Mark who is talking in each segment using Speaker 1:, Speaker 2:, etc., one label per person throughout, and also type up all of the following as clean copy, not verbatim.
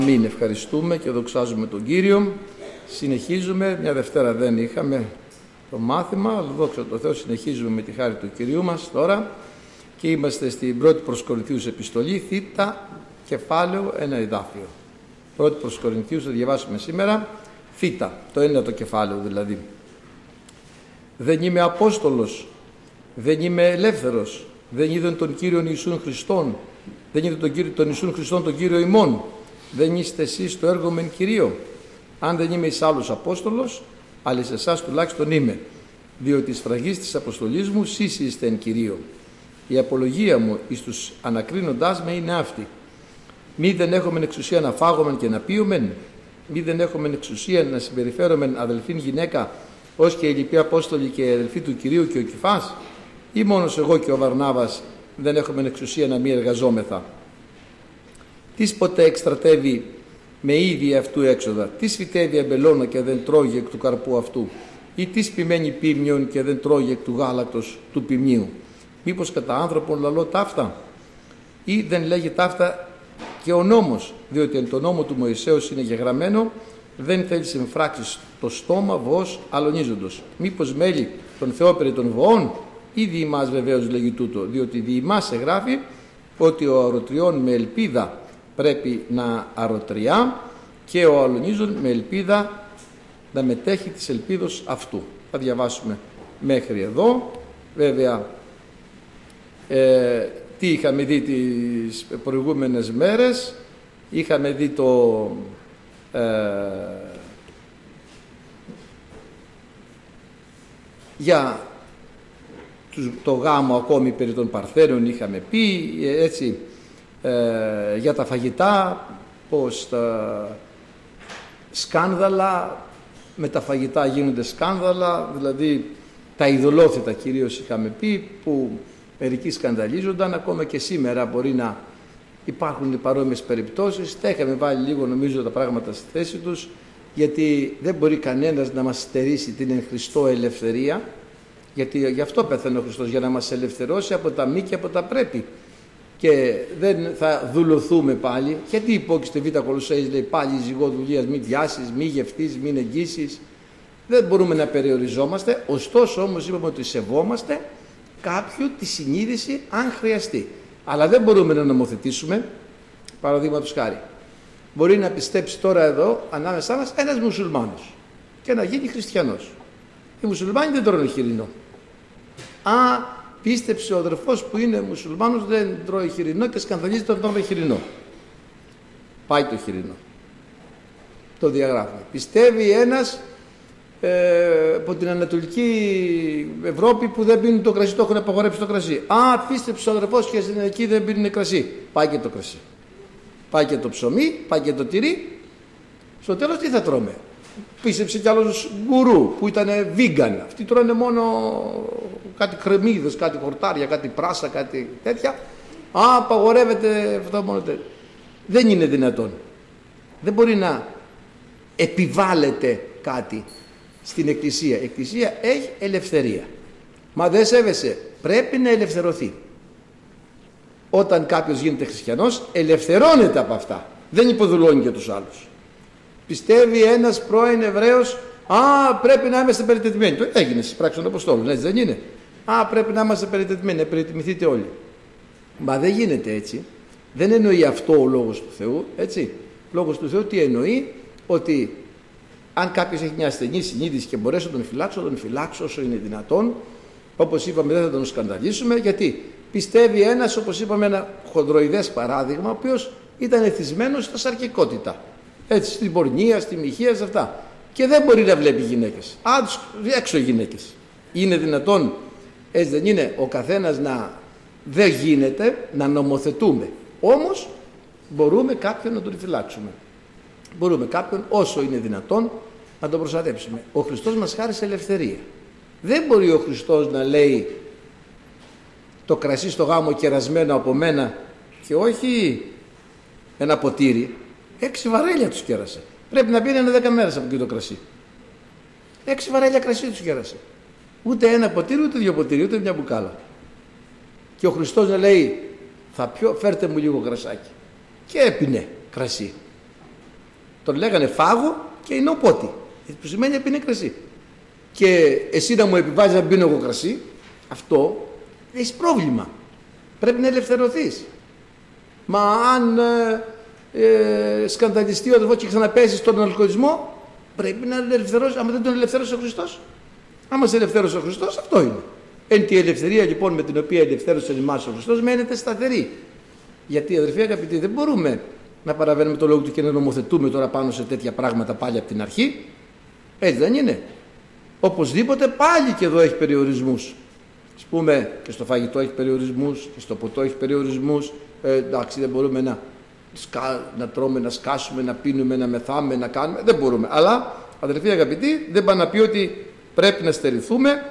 Speaker 1: Μην ευχαριστούμε και δοξάζουμε τον Κύριο. Συνεχίζουμε, μια Δευτέρα δεν είχαμε το μάθημα, αλλά δόξα τω Θεώ συνεχίζουμε με τη χάρη του Κυρίου μας τώρα και είμαστε στην πρώτη προς Κορινθίους επιστολή, θήτα, κεφάλαιο, ένα εδάφιο. Πρώτη προς Κορινθίους θα διαβάσουμε σήμερα, θήτα, το ένατο κεφάλαιο δηλαδή. Δεν είμαι Απόστολος, δεν είμαι ελεύθερος, δεν είδαν τον Κύριον Ιησούν Χριστόν, δεν είδαν τον Ιησούν Χριστόν τον Κύριο ημών. Δεν είστε εσείς το έργο μεν Κυρίω. Αν δεν είμαι εις άλλος Απόστολος, αλλά σε εσάς τουλάχιστον είμαι, διότι η σφραγής της αποστολής μου σεις είστε εν Κυρίω. Η απολογία μου εις τους ανακρίνοντάς με είναι αυτή. Μη δεν έχομεν εξουσία να φάγομεν και να πίομεν, μη δεν έχομεν εξουσία να συμπεριφέρομεν αδελφήν γυναίκα, ως και οι λοιποί Απόστολοι και οι αδελφοί του Κυρίου και ο Κηφάς, ή μόνος εγώ και ο Βαρνάβας δεν έχομεν εξουσία να μη εργαζόμεθα. Τις ποτέ εκστρατεύει με ίδια αυτού έξοδα, τις φυτεύει αμπελώνα και δεν τρώγει εκ του καρπού αυτού, ή τις ποιμένη πίμνιον και δεν τρώγει εκ του γάλακτος του ποιμνίου. Μήπως κατά άνθρωπον λαλώ ταύτα, ή δεν λέγει ταύτα και ο νόμος, διότι εν το νόμο του Μωυσέως είναι γεγραμμένο, δεν θέλει συμφράξεις το στόμα βοός αλωνίζοντος. Μήπως μέλη τον Θεό περί των βοών, ή δι' ημάς βεβαίως λέγει τούτο, διότι δι' ημάς εγγράφει ότι ο αρωτριών με ελπίδα πρέπει να αρωτριά και ο αλωνίζων με ελπίδα να μετέχει της ελπίδος αυτού. Θα διαβάσουμε μέχρι εδώ. Βέβαια τι είχαμε δει τις προηγούμενες μέρες? Είχαμε δει για το γάμο ακόμη περί των Παρθένων είχαμε πει, έτσι, για τα φαγητά, πως τα σκάνδαλα με τα φαγητά γίνονται σκάνδαλα, δηλαδή τα ειδωλόθετα κυρίως είχαμε πει, που μερικοί σκανδαλίζονταν. Ακόμα και σήμερα μπορεί να υπάρχουν παρόμοιες περιπτώσεις. Τα είχαμε βάλει λίγο νομίζω τα πράγματα στη θέση τους, γιατί δεν μπορεί κανένας να μας στερήσει την εν Χριστώ ελευθερία, γιατί γι' αυτό πέθανε ο Χριστός, για να μας ελευθερώσει από τα μη και από τα πρέπει. Και δεν θα δουλωθούμε πάλι. Γιατί υπόκειται Β' Κολοσσαείς λέει πάλι ζυγό δουλείας, μη βιάσεις, μη γευτείς, μη εγγύσεις. Δεν μπορούμε να περιοριζόμαστε. Ωστόσο όμως είπαμε ότι σεβόμαστε κάποιου τη συνείδηση αν χρειαστεί. Αλλά δεν μπορούμε να νομοθετήσουμε. Παραδείγματος χάρη, μπορεί να πιστέψει τώρα εδώ ανάμεσά μας ένας μουσουλμάνος και να γίνει χριστιανός. Οι μουσουλμάνοι δεν τρώνε χοιρινό. Πίστεψε ο αδερφός που είναι μουσουλμάνος, δεν τρώει χοιρινό και σκανδαλίζεται όταν τρώμε χοιρινό. Πάει το χοιρινό. Το διαγράφουμε. Πιστεύει ένας από την Ανατολική Ευρώπη που δεν πίνουν το κρασί, το έχουν απαγορέψει το κρασί. Πίστεψε ο αδερφός και εκεί δεν πίνουν κρασί. Πάει και το κρασί. Πάει και το ψωμί, πάει και το τυρί. Στο τέλος τι θα τρώμε? Πίστεψε κι άλλος γκουρού που ήταν vegan. Αυτοί τρώνε μόνο κάτι κρεμμύδες, κάτι χορτάρια, κάτι πράσα, κάτι τέτοια. Απαγορεύεται αυτό μόνο τέτοιο. Δεν είναι δυνατόν. Δεν μπορεί να επιβάλλεται κάτι στην Εκκλησία. Η Εκκλησία έχει ελευθερία. Μα δεν σέβεσαι, πρέπει να ελευθερωθεί. Όταν κάποιος γίνεται χριστιανός, ελευθερώνεται από αυτά. Δεν υποδουλώνει και τους άλλους. Πιστεύει ένας πρώην Εβραίος, πρέπει να είμαστε περιτετημένοι. Το έγινε στις πράξεις των Αποστόλων, έτσι δεν είναι? Πρέπει να είμαστε περιτετημένοι, να περιτιμηθείτε όλοι. Μα δεν γίνεται έτσι. Δεν εννοεί αυτό ο Λόγος του Θεού, έτσι. Ο Λόγος του Θεού τι εννοεί? Ότι αν κάποιος έχει μια ασθενή συνείδηση και μπορέσω να τον φυλάξω όσο είναι δυνατόν. Όπως είπαμε, δεν θα τον σκανδαλίσουμε, γιατί πιστεύει ένας, όπως είπαμε, ένα χονδροειδές παράδειγμα, ο οποίος ήταν εθισμένος στα σαρκικότητα. Έτσι, στην πορνεία, στη μοιχεία, σε αυτά. Και δεν μπορεί να βλέπει γυναίκες. Έξω γυναίκες. Είναι δυνατόν, έτσι δεν είναι, ο καθένας δεν γίνεται να νομοθετούμε. Όμως μπορούμε κάποιον να τον φυλάξουμε. Μπορούμε κάποιον όσο είναι δυνατόν να τον προστατέψουμε. Ο Χριστός μας χάρισε ελευθερία. Δεν μπορεί ο Χριστός να λέει το κρασί στο γάμο κερασμένο από μένα και όχι ένα ποτήρι. 6 βαρέλια τους κέρασε. Πρέπει να πίνει 10 μέρες από εκεί το κρασί. 6 βαρέλια κρασί τους κέρασε. Ούτε ένα ποτήρι, ούτε 2 ποτήρι, ούτε μια μπουκάλα. Και ο Χριστός να λέει, φέρτε μου λίγο κρασάκι. Και έπινε κρασί. Τον λέγανε φάγο και είναι οπότη, που σημαίνει πίνει κρασί. Και εσύ να μου επιβάζεις να πίνω εγώ κρασί, αυτό έχεις πρόβλημα. Πρέπει να ελευθερωθείς. Μα αν σκανδαλιστεί ο αδερφός και ξαναπέσει στον αλκοολισμό, πρέπει να ελευθερώσει. Άμα δεν τον ελευθέρωσε ο Χριστός, άμα σε ελευθέρωσε ο Χριστός, αυτό είναι. Εν τη ελευθερία λοιπόν με την οποία ελευθέρωσε εμάς ο Χριστός μένετε σταθεροί. Γιατί αδερφοί αγαπητοί, δεν μπορούμε να παραβαίνουμε το λόγο του και να νομοθετούμε τώρα πάνω σε τέτοια πράγματα πάλι από την αρχή. Έτσι δεν είναι? Οπωσδήποτε πάλι και εδώ έχει περιορισμούς. Ας πούμε και στο φαγητό έχει περιορισμούς και στο ποτό έχει περιορισμούς. Εντάξει, δεν μπορούμε να τρώμε, να σκάσουμε, να πίνουμε, να μεθάμε, να κάνουμε. Δεν μπορούμε. Αλλά αδερφοί αγαπητοί, δεν πάει να πει ότι πρέπει να στερηθούμε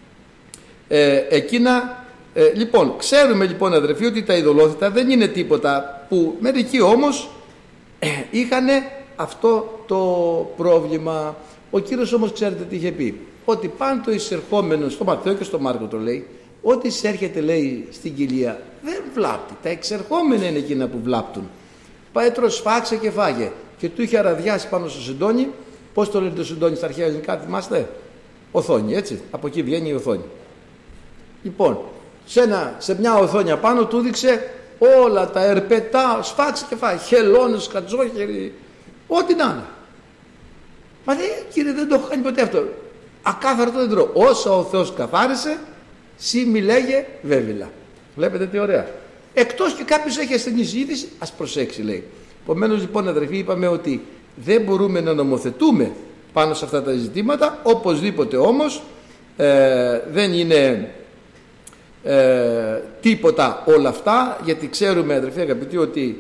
Speaker 1: εκείνα. Λοιπόν, ξέρουμε λοιπόν αδερφοί ότι τα ειδωλόθητα δεν είναι τίποτα, που μερικοί όμως είχαν αυτό το πρόβλημα. Ο Κύριος όμως ξέρετε τι είχε πει? Ότι πάντο εισερχόμενο, στο Ματθαίο και στο Μάρκο το λέει, ότι εισέρχεται λέει στην κοιλία δεν βλάπτει, τα εξερχόμενα είναι εκείνα που βλάπτουν. Πέτρος σφάξε και φάγε, και του είχε αραδιάσει πάνω στο σεντόνι. Πώς το λένε το σεντόνι στα αρχαία ελληνικά, θυμάστε? Οθόνη, έτσι, από εκεί βγαίνει η οθόνη. Λοιπόν, σε μια οθόνη απάνω του δείξε όλα τα ερπετά, σφάξε και φάγε, χελώνες, κατζόχεροι, ό,τι να είναι. Μα λέει, κύριε, δεν το έχω κάνει ποτέ αυτό. Ακάθαρτο δεν τρώω. Όσα ο Θεός καθάρισε, σύ μη λέγε βέβηλα. Βλέπετε τι ωραία. Εκτός και κάποιος έχει ασθενή συνείδηση, ας προσέξει λέει. Επομένως λοιπόν αδερφοί, είπαμε ότι δεν μπορούμε να νομοθετούμε πάνω σε αυτά τα ζητήματα. Οπωσδήποτε όμως δεν είναι τίποτα όλα αυτά, γιατί ξέρουμε αδερφοί αγαπητοί ότι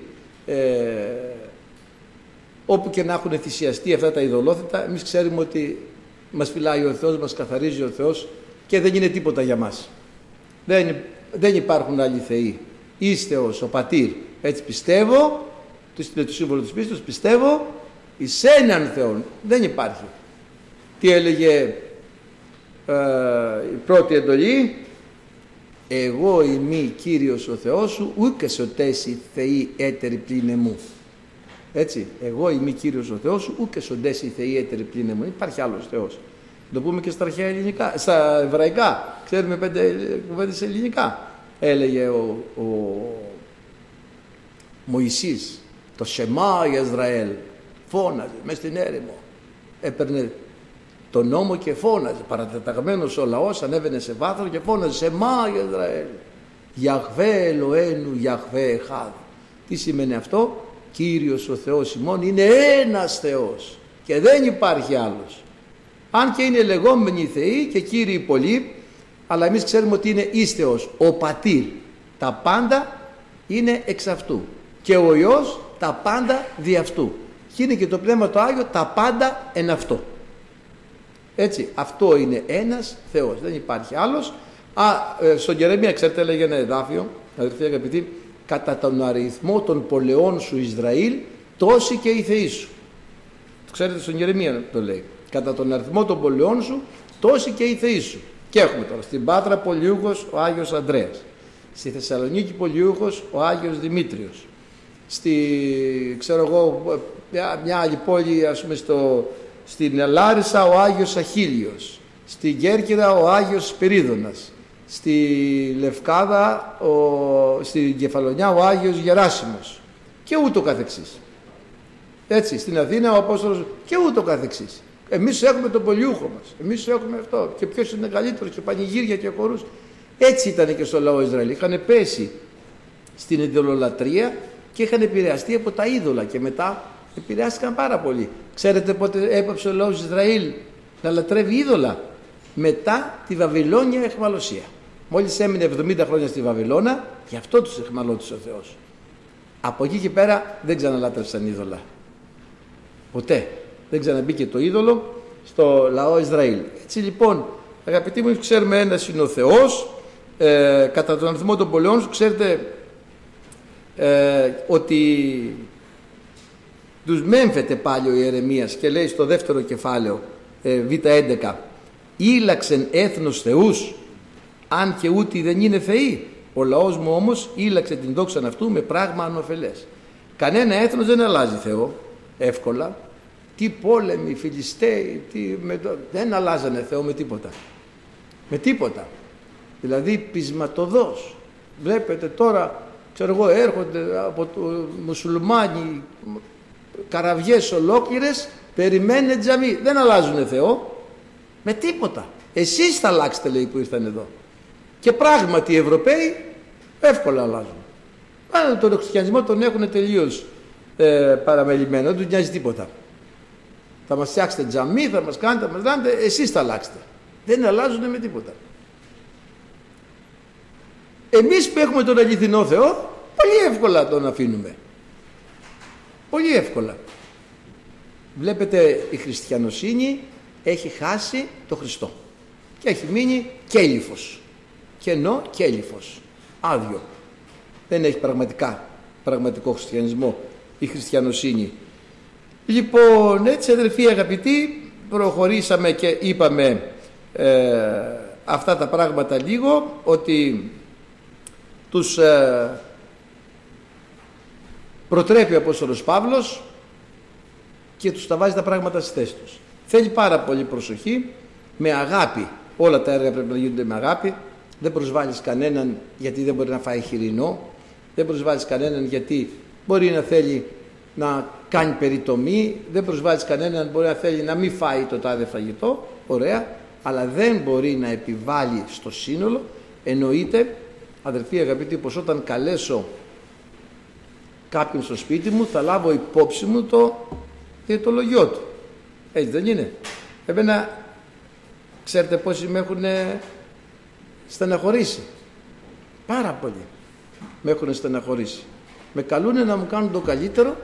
Speaker 1: όπου και να έχουν θυσιαστεί αυτά τα ειδωλόθητα, εμείς ξέρουμε ότι μας φυλάει ο Θεός, μας καθαρίζει ο Θεός και δεν είναι τίποτα για μας. Δεν υπάρχουν άλλοι θεοί. Εις Θεός, ο Πατήρ. Έτσι πιστεύω, το σύμβολο της πίστης, πιστεύω εις έναν Θεόν. Δεν υπάρχει. Τι έλεγε η πρώτη εντολή? Εγώ είμαι Κύριος ο Θεός σου, ούκε σωτέσει θεοί έτεροι πλην εμού. Έτσι, εγώ είμαι Κύριος ο Θεός σου, ούκε σωτέσει θεοί έτεροι πλην εμού. Υπάρχει άλλος Θεός. Το πούμε και στα αρχαία ελληνικά, στα εβραϊκά. Ξέρουμε 5 κουβέντες ελληνικά. Έλεγε ο Μωυσής, το Σεμά Ισραήλ, φώναζε μέσα στην έρημο. Έπαιρνε το νόμο και φώναζε. Παρατεταγμένος ο λαός ανέβαινε σε βάθρο και φώναζε Σεμά Ισραήλ. Γιαχβέ Ελοένου, Γιαχβέ Εχάδ. Τι σημαίνει αυτό? Κύριος ο Θεός ημών είναι ένας Θεός και δεν υπάρχει άλλος. Αν και είναι λεγόμενοι θεοί και κύριοι πολλοί, αλλά εμείς ξέρουμε ότι είναι εις Θεός, ο Πατήρ. Τα πάντα είναι εξ αυτού. Και ο Υιός τα πάντα δι' αυτού. Και είναι και το Πνεύμα το Άγιο τα πάντα εν αυτό. Έτσι, αυτό είναι ένας Θεός. Δεν υπάρχει άλλος. Στον Γερεμία, ξέρετε, έλεγε ένα εδάφιο, αδερφοί αγαπητοί, κατά τον αριθμό των πολεών σου Ισραήλ, τόσοι και οι θεοί σου. Ξέρετε, στον Γερεμία το λέει. Κατά τον αριθμό των πολεών σου, τόσοι και οι θεοί σου. Και έχουμε τώρα στην Πάτρα πολιούχος ο Άγιος Ανδρέας. Στη Θεσσαλονίκη πολιούχος ο Άγιος Δημήτριος. Ξέρω εγώ, μια άλλη πόλη, ας πούμε, στην Λάρισα ο Άγιος Αχίλιος. Στην Κέρκυρα ο Άγιος Σπυρίδωνας. Στη Λευκάδα, στην Κεφαλονιά ο Άγιος Γεράσιμος. Και ούτω καθεξής. Έτσι, στην Αθήνα ο Απόστολος και ούτω καθεξής. Εμείς έχουμε τον πολιούχο μας. Εμείς έχουμε αυτό. Και ποιος είναι καλύτερος, και πανηγύρια και χορούς. Έτσι ήταν και στο λαό Ισραήλ. Είχαν πέσει στην ειδωλολατρία και είχαν επηρεαστεί από τα είδωλα. Και μετά επηρεάστηκαν πάρα πολύ. Ξέρετε πότε έπαψε ο λαός Ισραήλ να λατρεύει είδωλα? Μετά τη Βαβυλώνια αιχμαλωσία. Μόλις έμεινε 70 χρόνια στη Βαβυλώνα, γι' αυτό τους αιχμαλώτησε ο Θεός. Από εκεί και πέρα δεν ξαναλάτρευσαν είδωλα. Ποτέ. Δεν ξαναμπήκε το είδωλο στο λαό Ισραήλ. Έτσι λοιπόν, αγαπητοί μου, ξέρουμε ένας είναι ο Θεός. Κατά τον αριθμό των πολεών σου, ξέρετε ότι τους μέμφεται πάλι ο Ιερεμίας και λέει στο δεύτερο κεφάλαιο Β11, ήλαξεν έθνος θεούς, αν και ούτι δεν είναι θεοί. Ο λαός μου όμως ήλαξε την δόξαν αυτού με πράγμα ανωφελές. Κανένα έθνος δεν αλλάζει Θεό. εύκολα. Τι πόλεμοι, Φιλιστέοι, δεν αλλάζανε Θεό με τίποτα. Με τίποτα. Δηλαδή πεισματοδός. Βλέπετε τώρα, ξέρω εγώ, έρχονται από το μουσουλμάνοι καραβιές ολόκληρες, περιμένουν τζαμί. Δεν αλλάζουνε Θεό με τίποτα. Εσείς θα αλλάξετε, λέει, που ήρθαν εδώ. Και πράγματι οι Ευρωπαίοι εύκολα αλλάζουν. Αν τον χριστιανισμό τον έχουν τελείως παραμελημένο, δεν τους νοιάζει τίποτα. Θα μας φτιάξετε τζαμί, θα μας κάνετε, θα μας δάνετε, εσείς θα αλλάξετε. Δεν αλλάζουν με τίποτα. Εμείς που έχουμε τον αληθινό Θεό, πολύ εύκολα τον αφήνουμε. Πολύ εύκολα. Βλέπετε, η χριστιανοσύνη έχει χάσει το Χριστό και έχει μείνει κέλυφος, κενό κέλυφος, άδειο. Δεν έχει πραγματικό χριστιανισμό η χριστιανοσύνη. Λοιπόν, έτσι αδελφοί αγαπητοί, προχωρήσαμε και είπαμε αυτά τα πράγματα λίγο, ότι τους προτρέπει ο Απόστολος Παύλος και τους τα βάζει τα πράγματα στη θέση τους. Θέλει πάρα πολύ προσοχή, με αγάπη. Όλα τα έργα πρέπει να γίνονται με αγάπη. Δεν προσβάλλεις κανέναν γιατί δεν μπορεί να φάει χοιρινό. Δεν προσβάλλεις κανέναν γιατί μπορεί να θέλει να κάνει περιτομή. Δεν προσβάλλεις κανέναν, μπορεί να θέλει να μην φάει το τάδε φαγητό. Ωραία. Αλλά δεν μπορεί να επιβάλλει στο σύνολο. Εννοείται, αδερφοί αγαπητοί, πως όταν καλέσω κάποιον στο σπίτι μου θα λάβω υπόψη μου το διαιτολογιό του. Έτσι δεν είναι? Εμένα, ξέρετε πόσοι με έχουν στεναχωρήσει? Πάρα πολύ με έχουν στεναχωρήσει. Με καλούνε να μου κάνουν το καλύτερο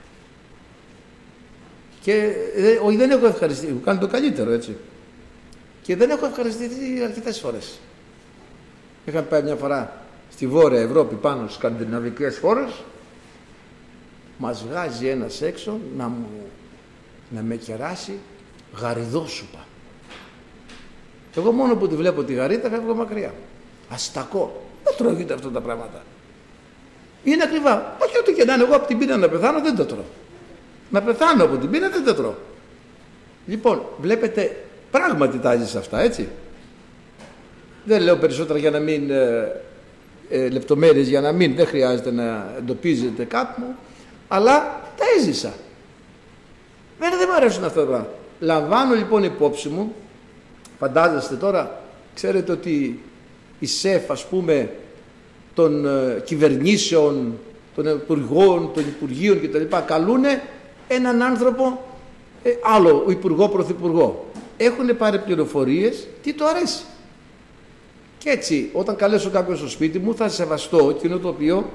Speaker 1: και όχι, δεν έχω ευχαριστηθεί, μου κάνουν το καλύτερο, έτσι, και δεν έχω ευχαριστηθεί αρκετές φορές. Είχα πάει μια φορά στη Βόρεια Ευρώπη, πάνω στις σκανδιναβικές χώρες, μας βγάζει ένας έξω να με κεράσει γαριδόσουπα. Εγώ μόνο που τη βλέπω τη γαρίδα φεύγω μακριά. Αστακό. Δεν τρώγεται αυτά τα πράγματα. Είναι ακριβά. Όχι ό,τι και να είναι, εγώ από την πείνα να πεθάνω δεν το τρώω. Να πεθάνω από την πείνα δεν το τρώω. Λοιπόν, βλέπετε, πράγματι τα έζησα αυτά, έτσι. Δεν λέω περισσότερα για να μην λεπτομέρειες, για να μην, δεν χρειάζεται να εντοπίζετε κάπου, αλλά τα έζησα. Δεν μου αρέσουν αυτά τα πράγματα. Λαμβάνω λοιπόν υπόψη μου, φαντάζεστε τώρα, ξέρετε ότι οι σεφ, ας πούμε, των κυβερνήσεων, των υπουργών, των υπουργείων κτλ. Καλούνε έναν άνθρωπο, άλλο υπουργό, πρωθυπουργό. Έχουν πάρει πληροφορίες τι του αρέσει. Και έτσι, όταν καλέσω κάποιον στο σπίτι μου, θα σεβαστώ εκείνο το οποίο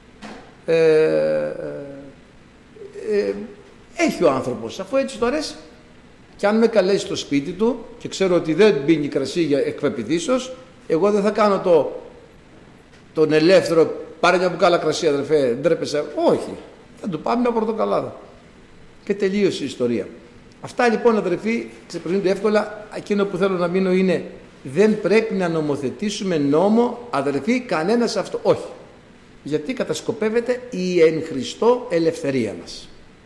Speaker 1: έχει ο άνθρωπος, αφού έτσι του αρέσει. Και αν με καλέσει στο σπίτι του και ξέρω ότι δεν πίνει κρασί για εκπεπιδίσεως, εγώ δεν θα κάνω τον ελεύθερο, πάρε μια μπουκάλα κρασί αδερφέ, ντρέπεσαι. Όχι, θα του πάμε μια πορτοκαλάδα. Και τελείωσε η ιστορία. Αυτά λοιπόν αδερφοί ξεπερνούνται εύκολα. Εκείνο που θέλω να μείνω είναι, δεν πρέπει να νομοθετήσουμε νόμο, αδερφοί, κανένας αυτό. Όχι. Γιατί κατασκοπεύεται η εν Χριστώ ελευθερία μας.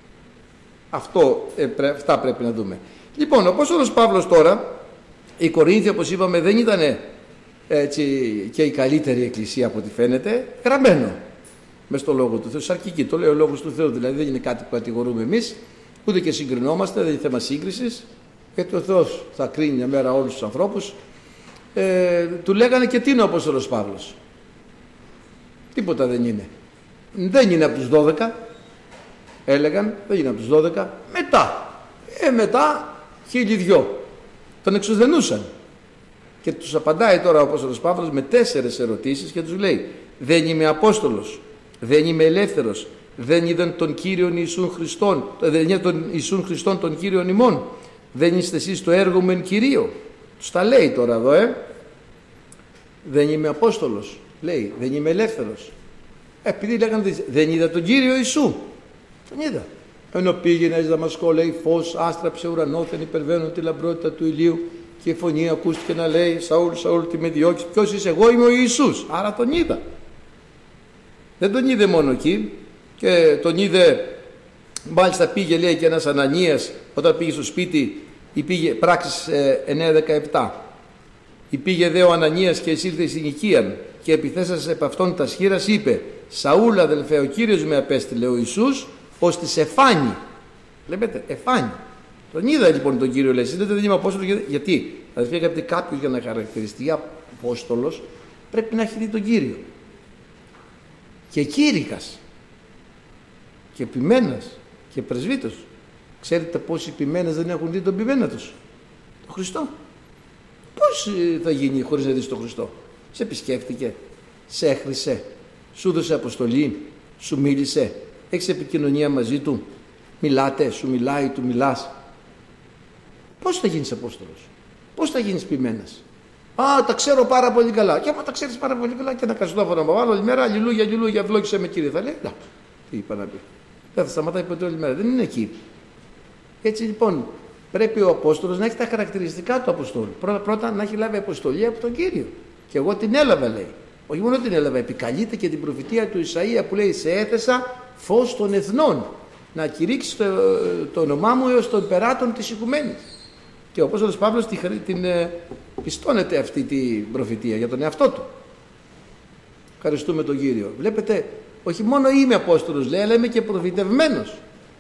Speaker 1: Αυτά πρέπει να δούμε. Λοιπόν, ο Απόστολος Παύλος τώρα, η Κορίνθια όπως είπαμε δεν ήταν έτσι και η καλύτερη εκκλησία από ό,τι φαίνεται, γραμμένο μες στο Λόγο του Θεού, σαρκική, το λέει ο Λόγος του Θεού, δηλαδή δεν είναι κάτι που κατηγορούμε εμείς, ούτε και συγκρινόμαστε, δεν είναι θέμα σύγκρισης, γιατί ο Θεός θα κρίνει μια μέρα όλους τους ανθρώπους. Του λέγανε και τι είναι ο Απόστολος Παύλος? Τίποτα δεν είναι. Δεν είναι από τους 12, έλεγαν, δεν είναι από τους 12, μετά 1002 τον εξουδενούσαν. Και τους απαντάει τώρα ο Απόστολος Παύλος με 4 ερωτήσεις και τους λέει, δεν είμαι Απόστολος, δεν είμαι ελεύθερος, δεν είδαν τον Κύριον Ιησούν Χριστόν, δεν είναι τον Ιησούν Χριστόν τον Κύριον ημών, δεν είστε εσείς το έργο μου εν Κυρίω? Τους τα λέει τώρα εδώ, δεν είμαι Απόστολος, λέει, δεν είμαι ελεύθερος. Επειδή λέγανε δεν είδα τον Κύριο Ιησού, τον είδα. Ενώ πήγαινε εις Δαμασκό, λέει, φως άστραψε ουρανόθεν υπερβαίνουν τη λαμπρότητα του ηλίου, και η φωνή ακούστηκε να λέει, Σαούλ, Σαούλ, τι με διώξεις? Ποιος είσαι? Εγώ είμαι ο Ιησούς. Άρα τον είδα. Δεν τον είδε μόνο εκεί, και τον είδε Μάλιστα πήγε, λέει, και ένας Ανανίας όταν πήγε στο σπίτι, Πράξεις 9:17. Υπήγε δε ο Ανανίας και εισήλθε στην οικίαν και επιθέσας επ' αυτόν τας χείρας είπε: Σαούλ αδελφέ, ο Κύριος με απέστειλε ο Ιησούς ως της εφάνη. Βλέπετε, εφάνη. Τον είδα λοιπόν τον Κύριο, λέει. Δεν είμαι Απόστολος. Γιατί, αδελφοί αγαπητοί, κάποιος για να χαρακτηριστεί Απόστολος πρέπει να έχει δει τον Κύριο. Και κήρυκας και ποιμένας και πρεσβύτος. Ξέρετε πόσοι ποιμένες δεν έχουν δει τον ποιμένα τους? Τον Χριστό. Πώς θα γίνει χωρίς να δεις τον Χριστό? Σε επισκέφτηκε, σε έχρισε, σου έδωσε αποστολή, σου μίλησε, έχεις επικοινωνία μαζί του, μιλάτε, σου μιλάει, του μιλάς. Πώς θα γίνεις Απόστολος? Πώς θα γίνεις ποιμένας? Α, τα ξέρω πάρα πολύ καλά. Και άμα τα ξέρεις πάρα πολύ καλά και ένα καστόφωνο να βάλω όλη μέρα, αλληλούια, αλληλούια, ευλόγησε με Κύριε, θα λέει. Να, τι είπα να πει. Δεν θα σταματάει ποτέ όλη μέρα. Δεν είναι εκεί. Έτσι λοιπόν πρέπει ο Απόστολος να έχει τα χαρακτηριστικά του Αποστόλου. Πρώτα να έχει λάβει αποστολή από τον Κύριο. Και εγώ την έλαβα, λέει. Όχι μόνο την έλαβα, επικαλείται και την προφητεία του Ισαΐα που λέει: Σε έθεσα φως των εθνών, να κηρύξει το όνομά μου έως των περάτων της οικουμένης. Και ο Απόστολος Παύλος την πιστώνεται αυτή την προφητεία για τον εαυτό του. Ευχαριστούμε τον Κύριο. Βλέπετε, όχι μόνο είμαι Απόστολος, λέει, αλλά είμαι και προφητευμένος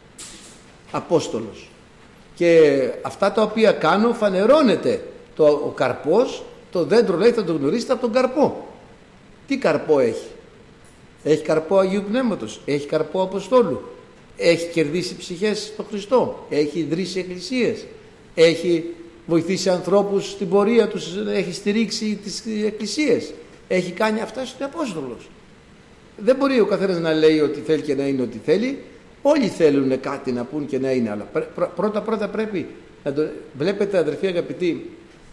Speaker 1: Απόστολος. Και αυτά τα οποία κάνω φανερώνεται. Ο καρπός, το δέντρο, λέει, θα το γνωρίσετε από τον καρπό. Τι καρπό έχει? Έχει καρπό Αγίου Πνεύματος, έχει καρπό Αποστόλου, έχει κερδίσει ψυχές στον Χριστό, έχει ιδρύσει εκκλησίες, έχει βοηθήσει ανθρώπους στην πορεία τους, έχει στηρίξει τις εκκλησίες, έχει κάνει αυτά στον Απόστολος. Δεν μπορεί ο καθένας να λέει ότι θέλει και να είναι ό,τι θέλει. Όλοι θέλουν κάτι να πούν και να είναι, αλλά πρώτα πρέπει να το βλέπετε, αδερφοί αγαπητοί,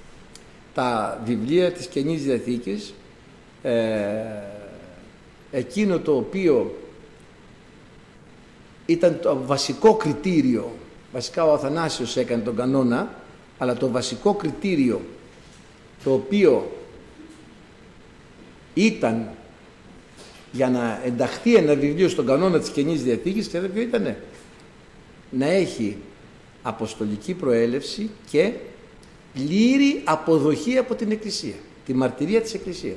Speaker 1: τα βιβλία της Καινής Διαθήκης, εκείνο το οποίο ήταν το βασικό κριτήριο, βασικά ο Αθανάσιος έκανε τον κανόνα, αλλά το βασικό κριτήριο το οποίο ήταν για να ενταχθεί ένα βιβλίο στον κανόνα της Καινής Διαθήκης, ξέρετε ποιο ήτανε? Να έχει αποστολική προέλευση και πλήρη αποδοχή από την Εκκλησία, τη μαρτυρία της Εκκλησίας.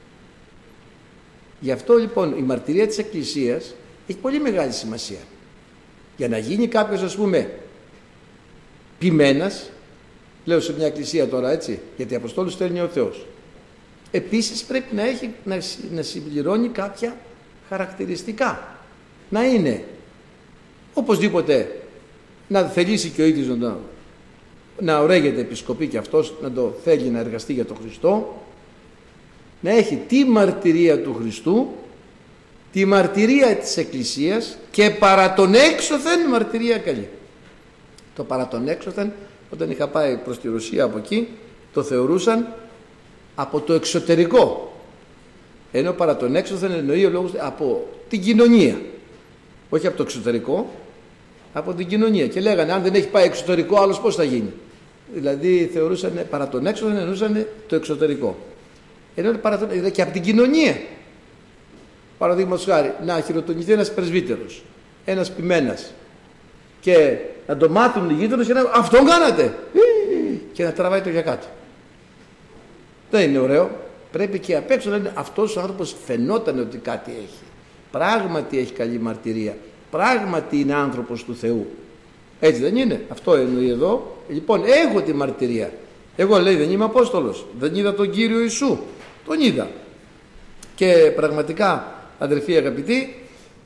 Speaker 1: Γι' αυτό λοιπόν η μαρτυρία της Εκκλησίας έχει πολύ μεγάλη σημασία. Για να γίνει κάποιος, ας πούμε, ποιμένας, λέω σε μια εκκλησία τώρα, έτσι, γιατί Αποστόλους στέλνει ο Θεός, επίσης πρέπει να συμπληρώνει κάποια χαρακτηριστικά. Να είναι οπωσδήποτε, να θελήσει και ο ίδιος να ωραίγεται επισκοπή και αυτός, να το θέλει να εργαστεί για τον Χριστό, να έχει τη μαρτυρία του Χριστού, τη μαρτυρία της Εκκλησίας και παρά τον έξωθεν μαρτυρία καλή. Το παρά τον έξωθεν, όταν είχα πάει προς τη Ρωσία από εκεί, το θεωρούσαν από το εξωτερικό, ενώ παρά τον έξωθεν εννοεί ο λόγος από την κοινωνία, όχι από το εξωτερικό, από την κοινωνία. Και λέγανε, αν δεν έχει πάει εξωτερικό, άλλος πώς θα γίνει? Δηλαδή θεωρούσαν παρά τον έξωθεν, εννοούσαν το εξωτερικό, ενώ και από την κοινωνία. Παραδείγματος χάρη, να χειροτονηθεί ένας πρεσβύτερος, ένας ποιμένας, και να το μάθουν οι γείτονες και να αυτόν κάνατε, και να τραβάει το για κάτω. Δεν είναι ωραίο. Πρέπει και απ' έξω να είναι αυτός ο άνθρωπος φαινόταν ότι κάτι έχει. Πράγματι έχει καλή μαρτυρία. Πράγματι είναι άνθρωπος του Θεού. Έτσι δεν είναι? Αυτό εννοεί εδώ. Λοιπόν, έχω τη μαρτυρία. Εγώ, λέει, δεν είμαι Απόστολος. Δεν είδα τον Κύριο Ιησού. Τον είδα. Και πραγματικά, αδερφοί αγαπητοί,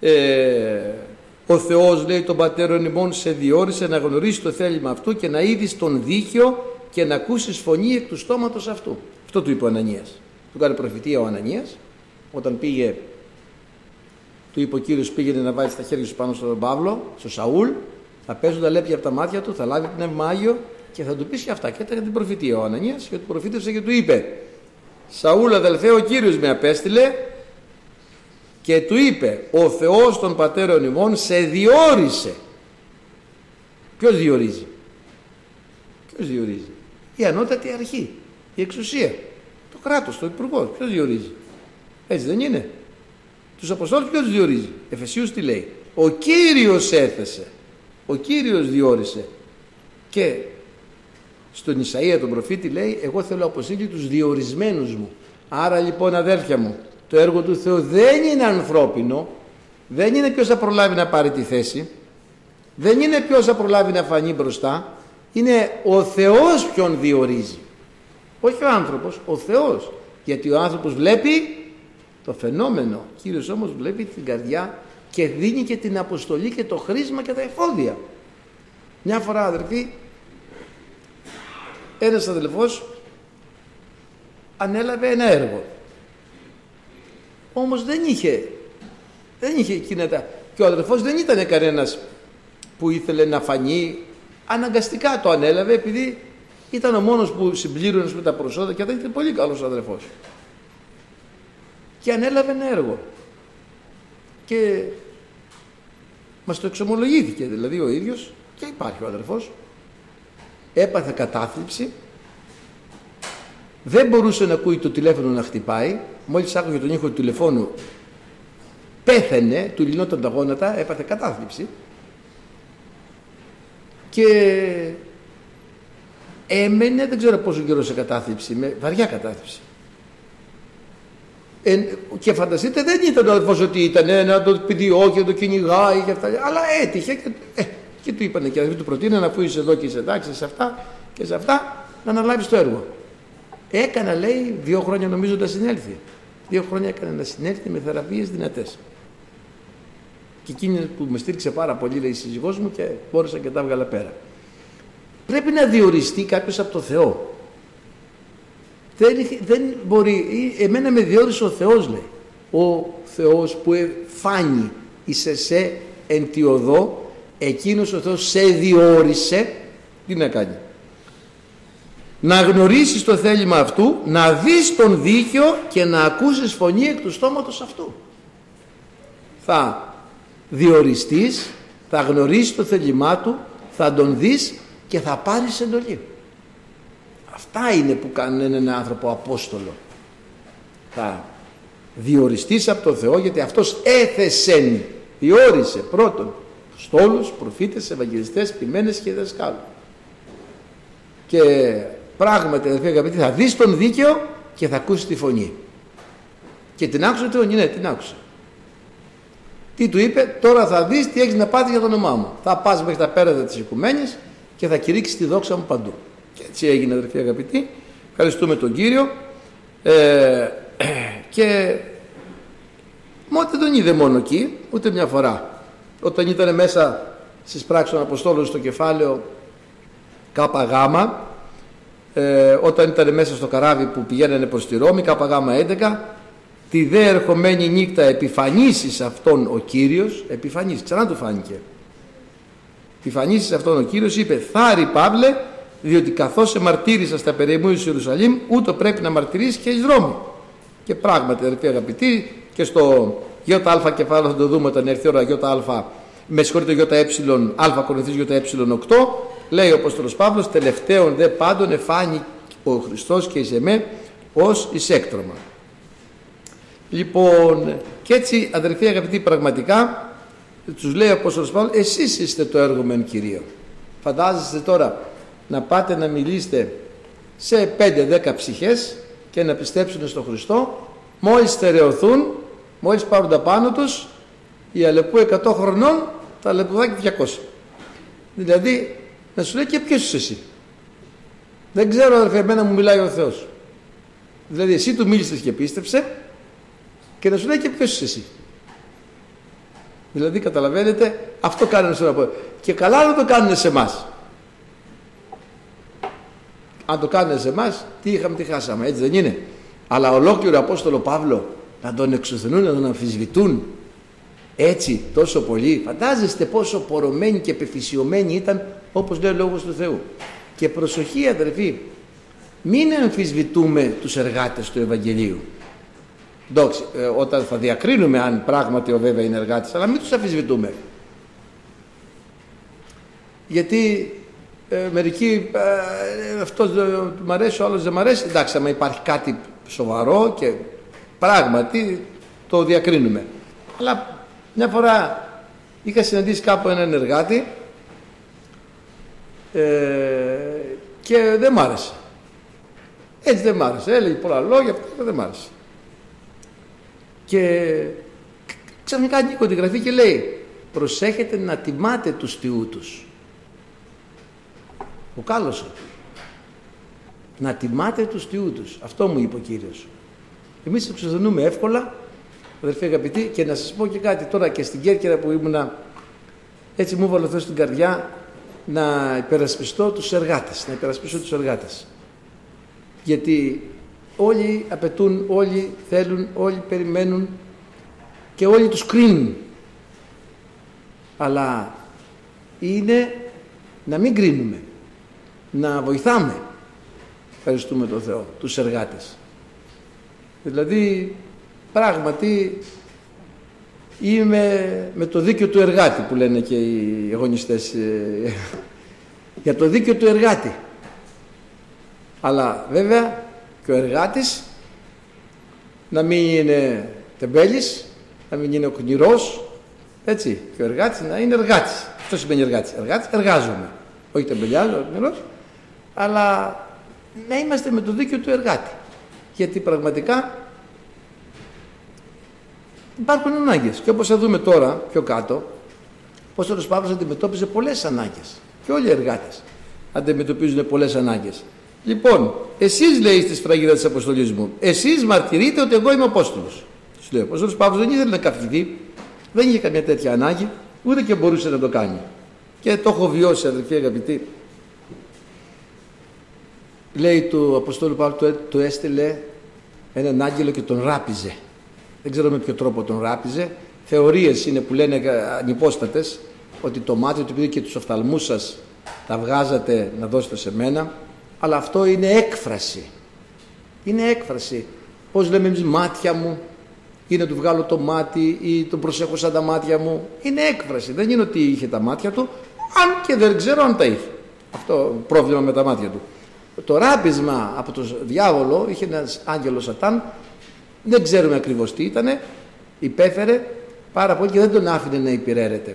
Speaker 1: ο Θεός, λέει, τον πατέρων ημών σε διόρισε να γνωρίσει το θέλημα αυτού και να είδεις τον δίκαιο και να ακούσεις φωνή εκ του στόματος αυτού. Αυτό του είπε ο Ανανίας. Του κάνει προφητεία ο Ανανίας. Όταν πήγε, του είπε ο Κύριος, πήγαινε να βάλει τα χέρια σου πάνω στον Παύλο, στον Σαούλ, θα παίζουν τα λέπια από τα μάτια του, θα λάβει πνεύμα Άγιο και θα του πεις και αυτά. Και έκανε την προφητεία ο Ανανίας και του προφήτευσε και του είπε: Σαούλ αδελφέ, ο Κύριος με απέστειλε και του είπε: ο Θεός των πατέρων ημών σε διόρισε. Ποιος διορίζει? Ποιος διορίζει? Η ανώτατη αρχή, η εξουσία, το κράτος, το υπουργό. Ποιος διορίζει? Έτσι δεν είναι? Τους Αποστόλους ποιος διορίζει? Εφεσίους τι λέει? Ο Κύριος έθεσε, ο Κύριος διόρισε. Και στον Ισαΐα τον προφήτη λέει, εγώ θέλω αποστείλει τους διορισμένους μου. Άρα λοιπόν αδέρφια μου, το έργο του Θεού δεν είναι ανθρώπινο, δεν είναι ποιος θα προλάβει να πάρει τη θέση, δεν είναι ποιος θα προλάβει να φανεί μπροστά, είναι ο Θεός ποιον διορίζει. Όχι ο άνθρωπος, ο Θεός. Γιατί ο άνθρωπος βλέπει το φαινόμενο, ο Κύριος όμως βλέπει την καρδιά και δίνει και την αποστολή και το χρήσμα και τα εφόδια. Μια φορά αδερφοί, ένας αδελφός ανέλαβε ένα έργο, όμως δεν είχε εκείνα τα... Και ο αδελφός δεν ήταν κανένας που ήθελε να φανεί, αναγκαστικά το ανέλαβε επειδή ήταν ο μόνος που συμπλήρωνε με τα προσόντα και ήταν πολύ καλός αδελφός. Και ανέλαβε ένα έργο και μας το εξομολογήθηκε δηλαδή ο ίδιος, και υπάρχει ο αδελφός, έπαθε κατάθλιψη, δεν μπορούσε να ακούει το τηλέφωνο να χτυπάει, μόλις άκουγε τον ήχο του τηλεφώνου πέθαινε, του λυνόταν τα γόνατα, έπαθε κατάθλιψη και έμενε δεν ξέρω πόσο καιρό σε κατάθλιψη, με βαριά κατάθλιψη. Και φανταστείτε, δεν ήταν ο αδελφός ότι ήταν να το πιδιώ και το κυνηγάει και αυτά, αλλά έτυχε και του είπανε και αδελφοί του προτείναν, αφού είσαι εδώ και είσαι εντάξει σε αυτά και σε αυτά, να αναλάβεις το έργο. Έκανα, λέει, 2 χρόνια νομίζω να συνέλθει. 2 χρόνια έκανε να συνέλθει με θεραπείες δυνατές. Και εκείνη που με στήριξε πάρα πολύ, λέει, η σύζυγός μου, και μπόρεσα και τα έβγαλα πέρα. Πρέπει να διοριστεί κάποιος από το Θεό. Δεν μπορεί, εμένα με διόρισε ο Θεός, λέει. Ο Θεός που φάνει είσαι σε εν τη οδό, εκείνος ο Θεός σε διόρισε, τι να κάνει? Να γνωρίσεις το θέλημα αυτού, να δεις τον δίκαιο και να ακούσεις φωνή εκ του στόματος αυτού. Θα διοριστείς, θα γνωρίσεις το θέλημά του, θα τον δεις και θα πάρεις εντολή. Αυτά είναι που κάνουν έναν άνθρωπο απόστολο. Θα διοριστείς από τον Θεό, γιατί αυτός έθεσεν, διόρισε πρώτον στόλους, προφήτες, ευαγγελιστές, ποιμένες και δασκάλους. Και πράγματι, αδελφοί αγαπητοί, θα δεις τον δίκαιο και θα ακούσεις τη φωνή. Και την άκουσε τον, ναι, την άκουσε. Τι του είπε? Τώρα θα δεις τι έχεις να πάθεις για το όνομά μου. Θα πας μέχρι τα πέρατα της οικουμένης και θα κηρύξεις τη δόξα μου παντού. Και έτσι έγινε, αδελφοί αγαπητοί. Ευχαριστούμε τον Κύριο. Και μότε τον είδε μόνο εκεί, ούτε μια φορά. Όταν ήταν μέσα στις πράξεις των Αποστόλων στο κεφάλαιο ΚΓ, όταν ήταν μέσα στο καράβι που πηγαίνανε προς τη Ρώμη, ΚΓ11, τη δε ερχομένη νύχτα επιφανίσεις αυτόν ο Κύριος, επιφανίσεις, ξανά του φάνηκε, επιφανίσεις αυτόν ο Κύριος, είπε, θάρη Παύλε, διότι καθώς εμαρτύρησα στα περιμού εις Ιερουσαλήμ, ούτω πρέπει να μαρτυρήσεις και εις Ρώμη. Και πράγματι, αδελφοί αγαπητοί, και στο ΙΑ κεφάλαιο θα το δούμε όταν έρθει η ώρα, με συγχωρείτε, ΑΑ Κορινθίους ΙΑ8, λέει ο Απόστολος Παύλος, τελευταίον δε πάντων εφάνει ο Χριστός και εις εμέ ως εις έκτρωμα. Λοιπόν, και έτσι, αδελφοί αγαπητοί, πραγματικά τους λέει ο Απόστολος Παύλος, εσείς είστε το έργο μεν Κυρίω. Φαντάζεστε τώρα να πάτε να μιλήσετε σε 5-10 ψυχές και να πιστέψουν στον Χριστό, μόλις στερεωθούν, μόλις πάρουν τα πάνω τους, η Αλεπού 100 χρονών, τα Αλεπουδάκι 200. Δηλαδή, να σου λέει, και ποιος είσαι εσύ? Δεν ξέρω, αδερφέ, εμένα μου μιλάει ο Θεός. Δηλαδή, εσύ του μίλησες και πίστεψε, και να σου λέει, και ποιος είσαι εσύ? Δηλαδή, καταλαβαίνετε, αυτό κάνουν στον Απόστολο. Και καλά να το κάνουν σε εμάς. Αν το κάνουν σε εμάς, τι είχαμε, τι χάσαμε, έτσι δεν είναι? Αλλά ολόκληρο Απόστολο Παύλο να τον εξουθενούν, να τον αμφισβητούν έτσι τόσο πολύ. Φαντάζεστε πόσο πορωμένοι και πεφυσιωμένοι ήταν, όπως λέει ο Λόγος του Θεού. Και προσοχή, αδερφοί, μην αμφισβητούμε τους εργάτες του Ευαγγελίου. Εντάξει, όταν θα διακρίνουμε αν πράγματι ο βέβαια είναι εργάτης, αλλά μην τους αμφισβητούμε. Γιατί μερικοί αυτός μ' αρέσει, ο άλλος δεν μ' αρέσει. Εντάξει, άμα υπάρχει κάτι σοβαρό και πράγματι το διακρίνουμε. Αλλά μια φορά Είχα συναντήσει κάπου έναν εργάτη και δεν μ' άρεσε. Έτσι δεν μ' άρεσε. Έλεγε πολλά λόγια, αυτό δεν μ' άρεσε. Και ξαφνικά ανοίγω τη γραφή και λέει: προσέχετε να τιμάτε τους θειού τους. Ο Κάλος. Να τιμάτε τους θειού τους. Αυτό μου είπε ο Κύριος. Εμείς εξουθενούμε εύκολα, αδερφοί αγαπητοί, και να σας πω και κάτι τώρα και στην Κέρκυρα που ήμουνα, έτσι μου έβαλε αυτό στην καρδιά, να υπερασπιστώ τους εργάτες. Να υπερασπιστώ τους εργάτες. Γιατί όλοι απαιτούν, όλοι θέλουν, όλοι περιμένουν και όλοι τους κρίνουν. Αλλά είναι να μην κρίνουμε, να βοηθάμε, ευχαριστούμε τον Θεό, τους εργάτες. Δηλαδή πράγματι είμαι με το δίκαιο του εργάτη που λένε και οι αγωνιστές, για το δίκαιο του εργάτη. Αλλά βέβαια και ο εργάτης να μην είναι τεμπέλης, να μην είναι οκνηρός, έτσι, και ο εργάτης να είναι εργάτης. Αυτό σημαίνει εργάτης. Εργάτης, εργάζομαι. Όχι τεμπελιάζω, οκνηρός, αλλά να είμαστε με το δίκαιο του εργάτη. Γιατί πραγματικά υπάρχουν ανάγκες. Και όπως θα δούμε τώρα πιο κάτω, ο Απόστολος Παύλος αντιμετώπιζε πολλές ανάγκες. Και όλοι οι εργάτες αντιμετωπίζουν πολλές ανάγκες. Λοιπόν, εσείς, λέει στη σφραγίδα της αποστολής μου, εσείς μαρτυρείτε ότι εγώ είμαι Απόστολος. Τους λέει, ο Απόστολος Παύλος δεν ήθελε να καυχηθεί, δεν είχε καμιά τέτοια ανάγκη, ούτε και μπορούσε να το κάνει. Και το έχω βιώσει, αδελφοί αγαπητοί. Λέει του Αποστόλου Παύλου, του έστειλε έναν άγγελο και τον ράπιζε. Δεν ξέρω με ποιο τρόπο τον ράπιζε. Θεωρίες είναι που λένε ανυπόστατες, ότι το μάτι του, επειδή και τους οφθαλμούς σας τα βγάζατε να δώσετε σε μένα, αλλά αυτό είναι έκφραση. Είναι έκφραση. Πώς λέμε εμείς μάτια μου, ή να του βγάλω το μάτι ή τον προσέχω σαν τα μάτια μου. Είναι έκφραση. Δεν είναι ότι είχε τα μάτια του, αν και δεν ξέρω αν τα είχε. Αυτό πρόβλημα με τα μάτια του. Το ράπισμα από τον διάβολο είχε ένας άγγελος Σατάν, δεν ξέρουμε ακριβώς τι ήτανε, υπέφερε πάρα πολύ και δεν τον άφηνε να υπηρέρεται,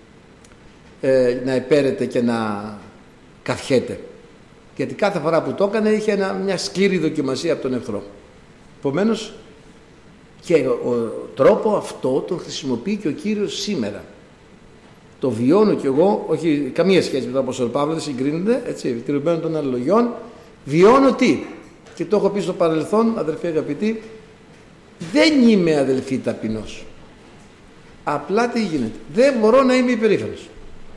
Speaker 1: να υπέρεται και να καυχέται. Γιατί κάθε φορά που το έκανε είχε μια σκληρή δοκιμασία από τον εχθρό. Επομένως, και ο τρόπο αυτό τον χρησιμοποιεί και ο Κύριος σήμερα. Το βιώνω κι εγώ, όχι καμία σχέση με τον Απόστολο Παύλο, δεν συγκρίνονται, έτσι, τηρουμένων των αναλογιών. Βιώνω τι, και το έχω πει στο παρελθόν, αδελφοί αγαπητοί, δεν είμαι, αδελφοί, ταπεινός. Απλά τι γίνεται, δεν μπορώ να είμαι υπερήφανος.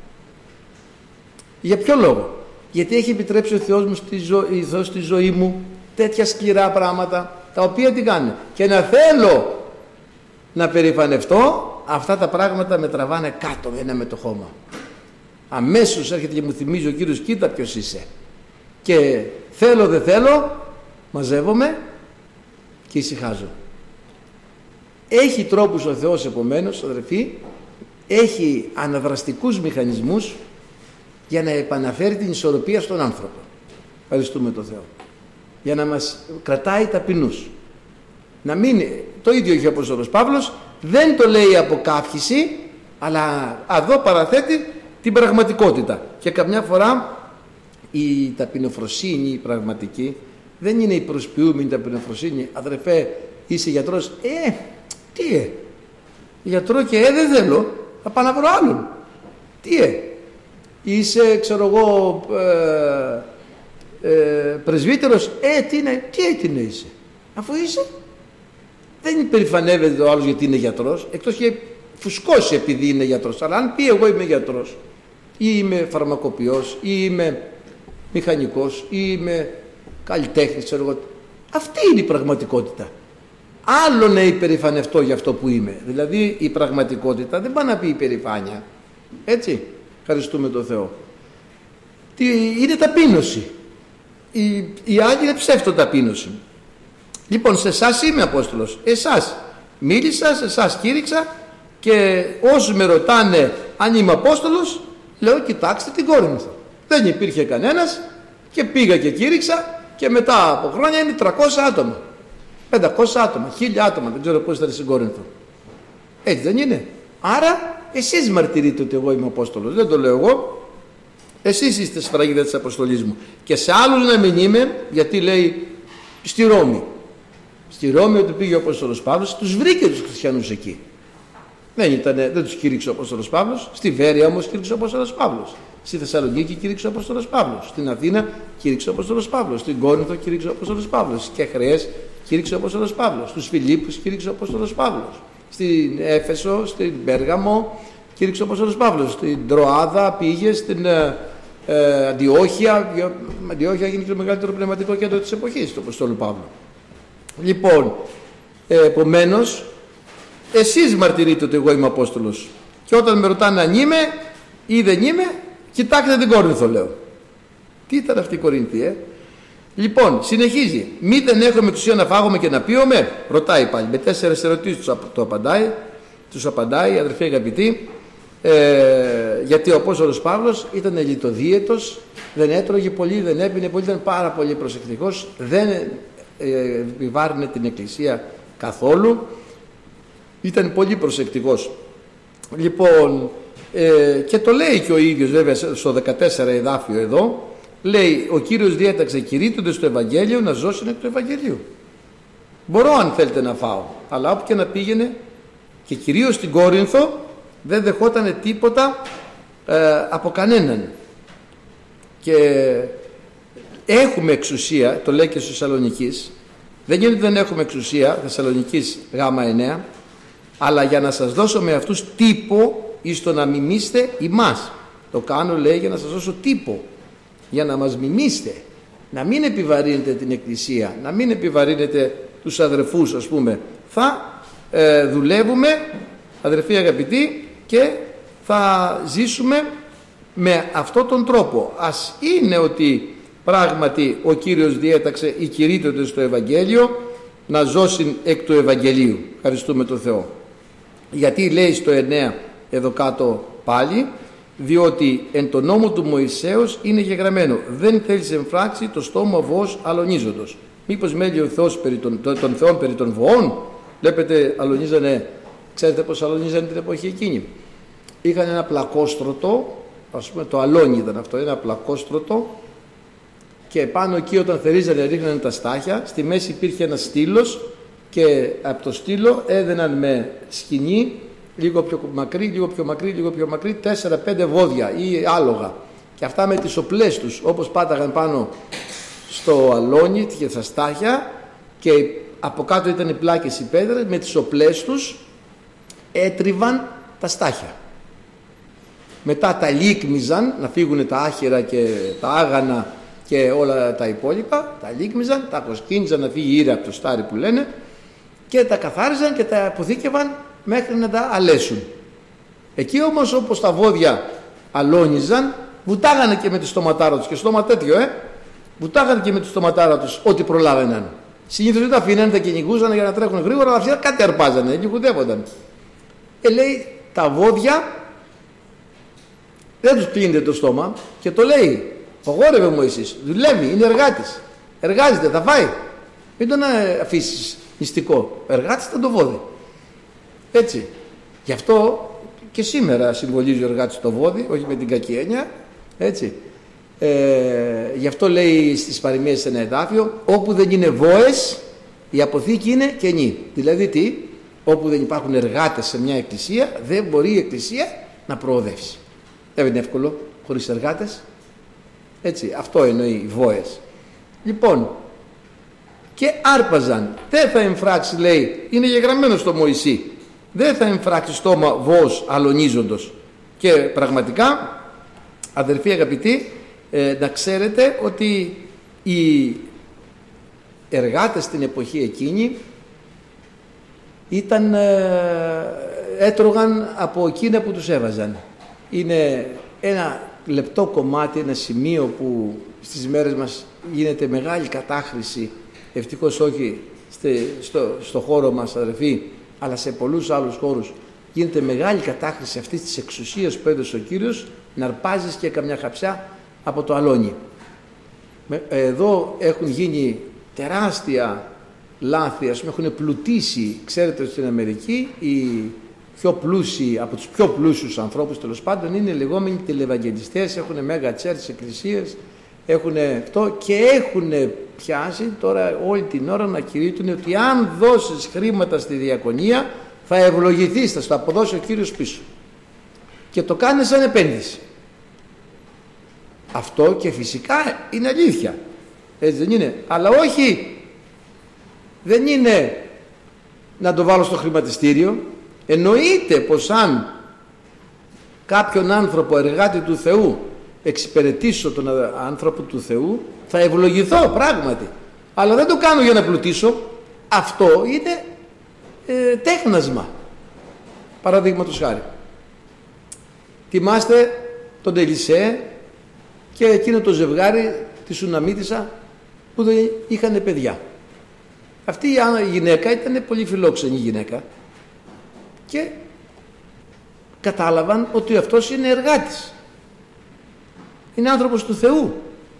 Speaker 1: Για ποιο λόγο? Γιατί έχει επιτρέψει ο Θεός μου στη ζωή μου τέτοια σκληρά πράγματα, τα οποία τι κάνουν, και να θέλω να περηφανευτώ, αυτά τα πράγματα με τραβάνε κάτω ένα με το χώμα. Αμέσως έρχεται και μου θυμίζει ο Κύριος, κοίτα ποιος είσαι. Και θέλω δεν θέλω, μαζεύομαι και ησυχάζω. Έχει τρόπους ο Θεός, επομένως, αδερφοί, έχει αναδραστικούς μηχανισμούς για να επαναφέρει την ισορροπία στον άνθρωπο. Ευχαριστούμε τον Θεό. Για να μας κρατάει ταπεινούς. Να μην, το ίδιο είχε ο Απόστολος Παύλος, δεν το λέει από καύχηση, αλλά εδώ παραθέτει την πραγματικότητα. Και καμιά φορά η ταπεινοφροσύνη, η πραγματική, δεν είναι η προσποιούμενη ταπεινοφροσύνη. Αδερφέ, είσαι γιατρός, τι γιατρό και δεν θέλω, θα πάω να βρω άλλον. Τι είσαι, ξέρω εγώ, πρεσβύτερος, τι έτεινε είσαι, αφού είσαι. Δεν υπερηφανεύεται ο άλλος γιατί είναι γιατρός, εκτός και φουσκώσει επειδή είναι γιατρός. Αλλά αν πει εγώ είμαι γιατρός, ή είμαι φαρμακοποιός, ή είμαι μηχανικός, ή είμαι καλλιτέχνης, ξέρω εγώ, αυτή είναι η πραγματικότητα. Άλλο να υπερηφανευτώ για αυτό που είμαι. Δηλαδή η πραγματικότητα δεν πάει να πει υπερηφάνεια. Έτσι, ευχαριστούμε τον Θεό. Είναι ταπείνωση. Η άλλη είναι ψεύτο ταπείνωση. Λοιπόν, σε εσάς είμαι Απόστολος, εσάς μίλησα, σε εσάς κήρυξα, και όσοι με ρωτάνε αν είμαι Απόστολος, λέω κοιτάξτε την Κόρινθο. Δεν υπήρχε κανένας και πήγα και κήρυξα, και μετά από χρόνια είναι 300 άτομα, 500 άτομα, 1000 άτομα, δεν ξέρω πώς ήταν στην Κόρινθο. Έτσι δεν είναι? Άρα εσείς μαρτυρείτε ότι εγώ είμαι Απόστολος. Δεν το λέω εγώ. Εσείς είστε σφραγίδα της αποστολής μου. Και σε άλλους να μην είμαι, γιατί λέει στη Ρώμη. Στη Ρώμη όταν πήγε ο Απόστολος Παύλος, τους βρήκε τους χριστιανούς εκεί. Δεν τους κήρυξε ο Απόστολος Παύλος. Στη Βέρεια όμως κήρυξε ο Απόστολος Παύλος. Στη Θεσσαλονίκη κήρυξε ο Απόστολος Παύλος. Στην Αθήνα κήρυξε ο Απόστολος Παύλος. Στην Κόρινθο κήρυξε ο Απόστολος Παύλος. Στις Κεχρεές κήρυξε ο Απόστολος Παύλος. Στους Φιλίππους κήρυξε ο Απόστολος Παύλος. Στην Έφεσο, στην Πέργαμο κήρυξε ο Απόστολος Παύλος. Στην Τροάδα πήγε, στην Αντιόχεια. Αντιόχεια έγινε και το μεγαλύτερο πνευματικό κέντρο της εποχής του Αποστόλου Παύλου. Λοιπόν, επομένως, εσείς μαρτυρείτε ότι εγώ είμαι Απόστολος. Και όταν με ρωτάνε αν είμαι ή δεν είμαι, κοιτάξτε την Κόρινθο, λέω. Τι ήταν αυτή η Κορίνθη, Λοιπόν, συνεχίζει. Μη δεν έχουμε εξουσία να φάγουμε και να πίουμε, ρωτάει πάλι. Με 4 ερωτήσεις τους απαντάει, αδερφοί αγαπητοί, γιατί ο Απόστολος Παύλος ήταν λιτοδίαιτος, δεν έτρωγε πολύ, δεν έπινε πολύ, ήταν πάρα πολύ προσεκτικός, δεν επιβάρυνε την Εκκλησία καθόλου, ήταν πολύ προσεκτικός. Λοιπόν, και το λέει και ο ίδιος βέβαια στο 14 εδάφιο εδώ, λέει ο Κύριος διέταξε κηρύττοντες στο Ευαγγέλιο να ζώσουν εκ του Ευαγγελίου. Μπορώ αν θέλετε να φάω, αλλά όπου και να πήγαινε, και κυρίως στην Κόρινθο, δεν δεχόταν τίποτα από κανέναν. Και έχουμε εξουσία, το λέει και στους Θεσσαλονικής, δεν γίνεται ότι δεν έχουμε εξουσία, Θεσσαλονικής γάμα 9, αλλά για να σας δώσω με αυτούς τύπο εις το να μιμήστε ημάς. Το κάνω, λέει, για να σας δώσω τύπο, για να μας μιμήστε, να μην επιβαρύνετε την Εκκλησία, να μην επιβαρύνετε τους αδερφούς, ας πούμε. Θα δουλεύουμε, αδερφοί αγαπητοί, και θα ζήσουμε με αυτόν τον τρόπο. Ας είναι ότι πράγματι ο Κύριος διέταξε οι κηρύττοντες στο Ευαγγέλιο να ζώσουν εκ του Ευαγγελίου. Ευχαριστούμε τον Θεό. Γιατί λέει στο 9 εδώ κάτω πάλι, διότι εν το νόμο του Μωυσέως είναι γεγραμμένο, δεν θέλεις εμφράξει το στόμα βοός αλωνίζοντος. Μήπως μέλει ο Θεός τον Θεόν περί των βοών? Βλέπετε, αλωνίζανε, ξέρετε πως αλωνίζανε την εποχή εκείνη? Είχαν ένα πλακόστρωτο, ας πούμε το αλόνι ήταν αυτό, ένα πλακόστρωτο, και πάνω εκεί όταν θερίζανε ρίχνανε τα στάχια, στη μέση υπήρχε ένα στήλος και από το στήλο έδαιναν με σκοινί λίγο πιο μακρύ, λίγο πιο μακρύ, λίγο πιο μακρύ, 4-5 βόδια ή άλογα, και αυτά με τις οπλές τους, όπως πάταγαν πάνω στο αλόνι και στα στάχια, και από κάτω ήταν οι πλάκες, οι πέτρες, με τις οπλές τους έτριβαν τα στάχια. Μετά τα λίκμιζαν, να φύγουν τα άχυρα και τα άγανα και όλα τα υπόλοιπα, τα λίκμιζαν, τα αποσκίνιζαν να φύγει η ήρα από το στάρι που λένε, και τα καθάριζαν και τα αποθήκευαν μέχρι να τα αλέσουν. Εκεί όμως, όπως τα βόδια αλώνιζαν, βουτάγανε και με τη στοματάρα τους, και στόμα τέτοιο, βουτάγανε και με τη στοματάρα τους ό,τι προλάβαιναν. Συνήθως δεν τα αφήνανε, τα κυνηγούσαν για να τρέχουν γρήγορα, αλλά αυτοί κάτι αρπάζανε και χουδεύονταν. Λέει, τα βόδια δεν τους κλείνεται το στόμα, και το λέει, παγόρευε Μωυσής, δουλεύει, είναι εργάτης, εργάζεται, θα φάει, μην τον αφήσεις μυστικό, εργάτης ήταν το βόδι. Έτσι, γι' αυτό και σήμερα συμβολίζει ο εργάτης το βόδι, όχι με την κακή έννοια, έτσι. Γι' αυτό λέει στις παροιμίες σε ένα εδάφιο, όπου δεν είναι βόες η αποθήκη είναι κενή. Δηλαδή τι? Όπου δεν υπάρχουν εργάτες σε μια εκκλησία, δεν μπορεί η εκκλησία να προοδεύσει. Δεν είναι εύκολο χωρίς εργάτες. Έτσι, αυτό εννοεί βόες. Λοιπόν, και άρπαζαν. Δεν θα εμφράξει, λέει, είναι γεγραμμένο στο Μωυσή, δεν θα εμφράξει στόμα βόος αλωνίζοντος. Και πραγματικά, αδερφοί αγαπητοί, να ξέρετε ότι οι εργάτες στην εποχή εκείνη έτρωγαν από εκείνα που τους έβαζαν. Είναι ένα λεπτό κομμάτι, ένα σημείο που στις μέρες μας γίνεται μεγάλη κατάχρηση, ευτυχώς όχι στο χώρο μας, αδερφοί, αλλά σε πολλούς άλλους χώρους γίνεται μεγάλη κατάχρηση αυτής της εξουσίας που έδωσε ο Κύριος, να αρπάζεις και καμιά χαψιά από το αλόνι. Εδώ έχουν γίνει τεράστια λάθη, ας πούμε, έχουν πλουτίσει, ξέρετε, στην Αμερική οι πιο πλούσιοι, από τους πιο πλούσιους ανθρώπους τέλος πάντων, είναι λεγόμενοι τηλευαγγελιστές, έχουν μέγα τσέρτς, εκκλησίες, έχουν αυτό και έχουν πιάσει τώρα όλη την ώρα να κηρύττουν ότι αν δώσεις χρήματα στη διακονία θα ευλογηθείς, θα στο αποδώσει ο Κύριος πίσω. Και το κάνει σαν επένδυση. Αυτό και φυσικά είναι αλήθεια. Έτσι δεν είναι? Αλλά όχι, δεν είναι να το βάλω στο χρηματιστήριο. Εννοείται πως αν κάποιον άνθρωπο, εργάτη του Θεού, εξυπηρετήσω τον άνθρωπο του Θεού, θα ευλογηθώ πράγματι. Αλλά δεν το κάνω για να πλουτίσω. Αυτό είναι τέχνασμα. Παραδείγματος χάρη. Θυμάστε τον Ελισέ και εκείνο το ζευγάρι τη Σουναμίτισσα που δεν είχαν παιδιά. Αυτή η γυναίκα ήταν πολύ φιλόξενη γυναίκα και κατάλαβαν ότι αυτός είναι εργάτης. Είναι άνθρωπος του Θεού.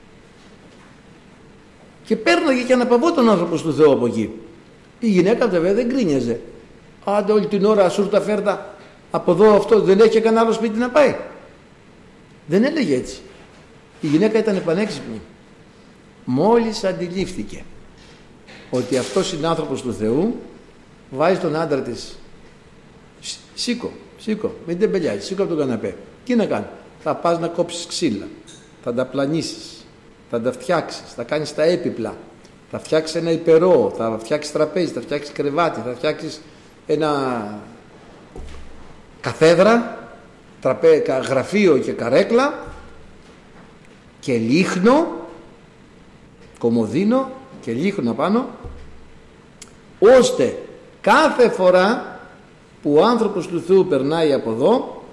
Speaker 1: Και παίρναγε και αναπαυόταν άνθρωπος του Θεού από εκεί. Η γυναίκα βέβαια δεν γκρίνιαζε. Άντε όλη την ώρα σούρτα φέρτα, από εδώ αυτό, δεν έχει κανένα άλλο σπίτι να πάει. Δεν έλεγε έτσι. Η γυναίκα ήταν πανέξυπνη. Μόλις αντιλήφθηκε ότι αυτός είναι άνθρωπος του Θεού, βάζει τον άντρα της, σήκω, μην τεμπελιάζεις, σήκω από τον καναπέ. Τι να κάνει? Θα πας να κόψεις ξύλα, θα τα πλανήσεις, θα τα φτιάξεις, θα κάνεις τα έπιπλα, θα φτιάξεις ένα υπερό, θα φτιάξεις τραπέζι, θα φτιάξεις κρεβάτι, θα φτιάξεις ένα καθέδρα, γραφείο και καρέκλα και λίχνο, κομοδίνο και λίχνο πάνω, ώστε κάθε φορά που ο άνθρωπος του Θεού περνάει από εδώ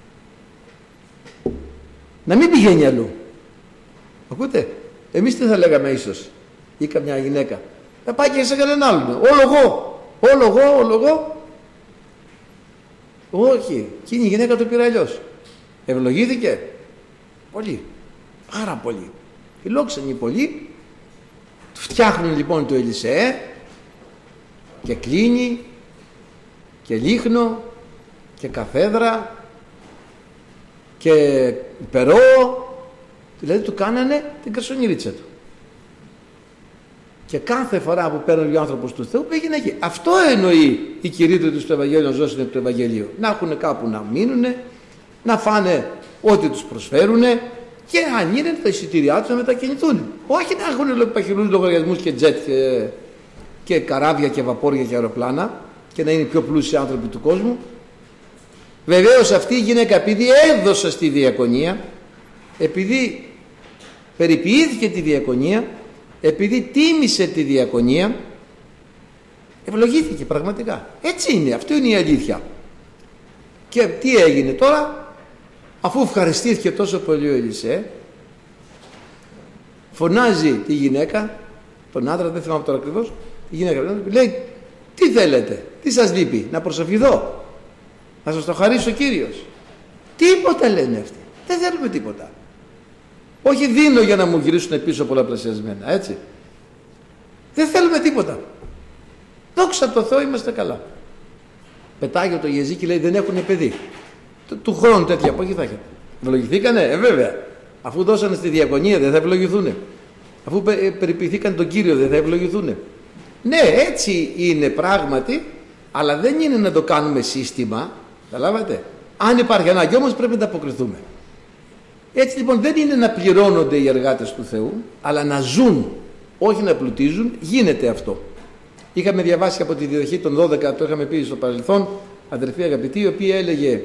Speaker 1: να μην πηγαίνει αλλού. Ακούτε? Εμείς τι θα λέγαμε ίσως, ή καμιά γυναίκα, θα πάει και σε κανέναν άλλον, όλο εγώ. Όχι, εκείνη η γυναίκα το πήρε αλλιώς. Ευλογήθηκε πολύ, πάρα πολύ, φιλόξενη πολύ. Φτιάχνουν λοιπόν το Ελισέ και κλείνει και λίχνο και καθέδρα και περό, δηλαδή του κάνανε την καρσονιρίτσα του. Και κάθε φορά που παίρνει ο άνθρωπος του Θεού πήγαινε εκεί. Αυτό εννοεί η κηρύττωση του στο Ευαγγέλιο, να ζώσουν από το Ευαγγέλιο. Να έχουν κάπου να μείνουν, να φάνε ό,τι τους προσφέρουν και αν είναι τα εισιτήριά τους να μετακινηθούν. Όχι να έχουν παχυλούς λογαριασμούς και τζετ και καράβια και βαπόρια και αεροπλάνα και να είναι οι πιο πλούσιοι άνθρωποι του κόσμου. Βεβαίως αυτή η γυναίκα, επειδή έδωσε στη διακονία, επειδή περιποιήθηκε τη διακονία, επειδή τίμησε τη διακονία, ευλογήθηκε πραγματικά. Έτσι είναι, αυτό είναι η αλήθεια. Και τι έγινε τώρα? Αφού ευχαριστήθηκε τόσο πολύ ο Ελισέ, φωνάζει τη γυναίκα, τον άντρα, δεν θυμάμαι τώρα ακριβώς, η γυναίκα λέει, τι θέλετε, τι σας λείπει, να προσευχηθώ, να σας το χαρίσει ο Κύριος? Τίποτα λένε αυτοί, δεν θέλουμε τίποτα. Όχι δίνω για να μου γυρίσουν πίσω πολλαπλασιασμένα, έτσι. Δεν θέλουμε τίποτα. Δόξα τω Θεώ, είμαστε καλά. Πετάγει το Γεζί και λέει, δεν έχουν παιδί. Του χρόνου τέτοια εποχή θα έχετε. Ευλογηθήκανε? Βέβαια. Αφού δώσανε στη διακονία δεν θα ευλογηθούνε. Αφού περιποιηθήκαν τον Κύριο δεν θα ευλογηθούνε. Ναι, έτσι είναι πράγματι, αλλά δεν είναι να το κάνουμε σύστημα. Καταλάβατε? Αν υπάρχει ανάγκη όμως πρέπει να αποκριθούμε. Έτσι λοιπόν δεν είναι να πληρώνονται οι εργάτες του Θεού, αλλά να ζουν, όχι να πλουτίζουν. Γίνεται αυτό. Είχαμε διαβάσει από τη Διδαχή των 12, το είχαμε πει στο παρελθόν, αδερφοί αγαπητοί, η οποία έλεγε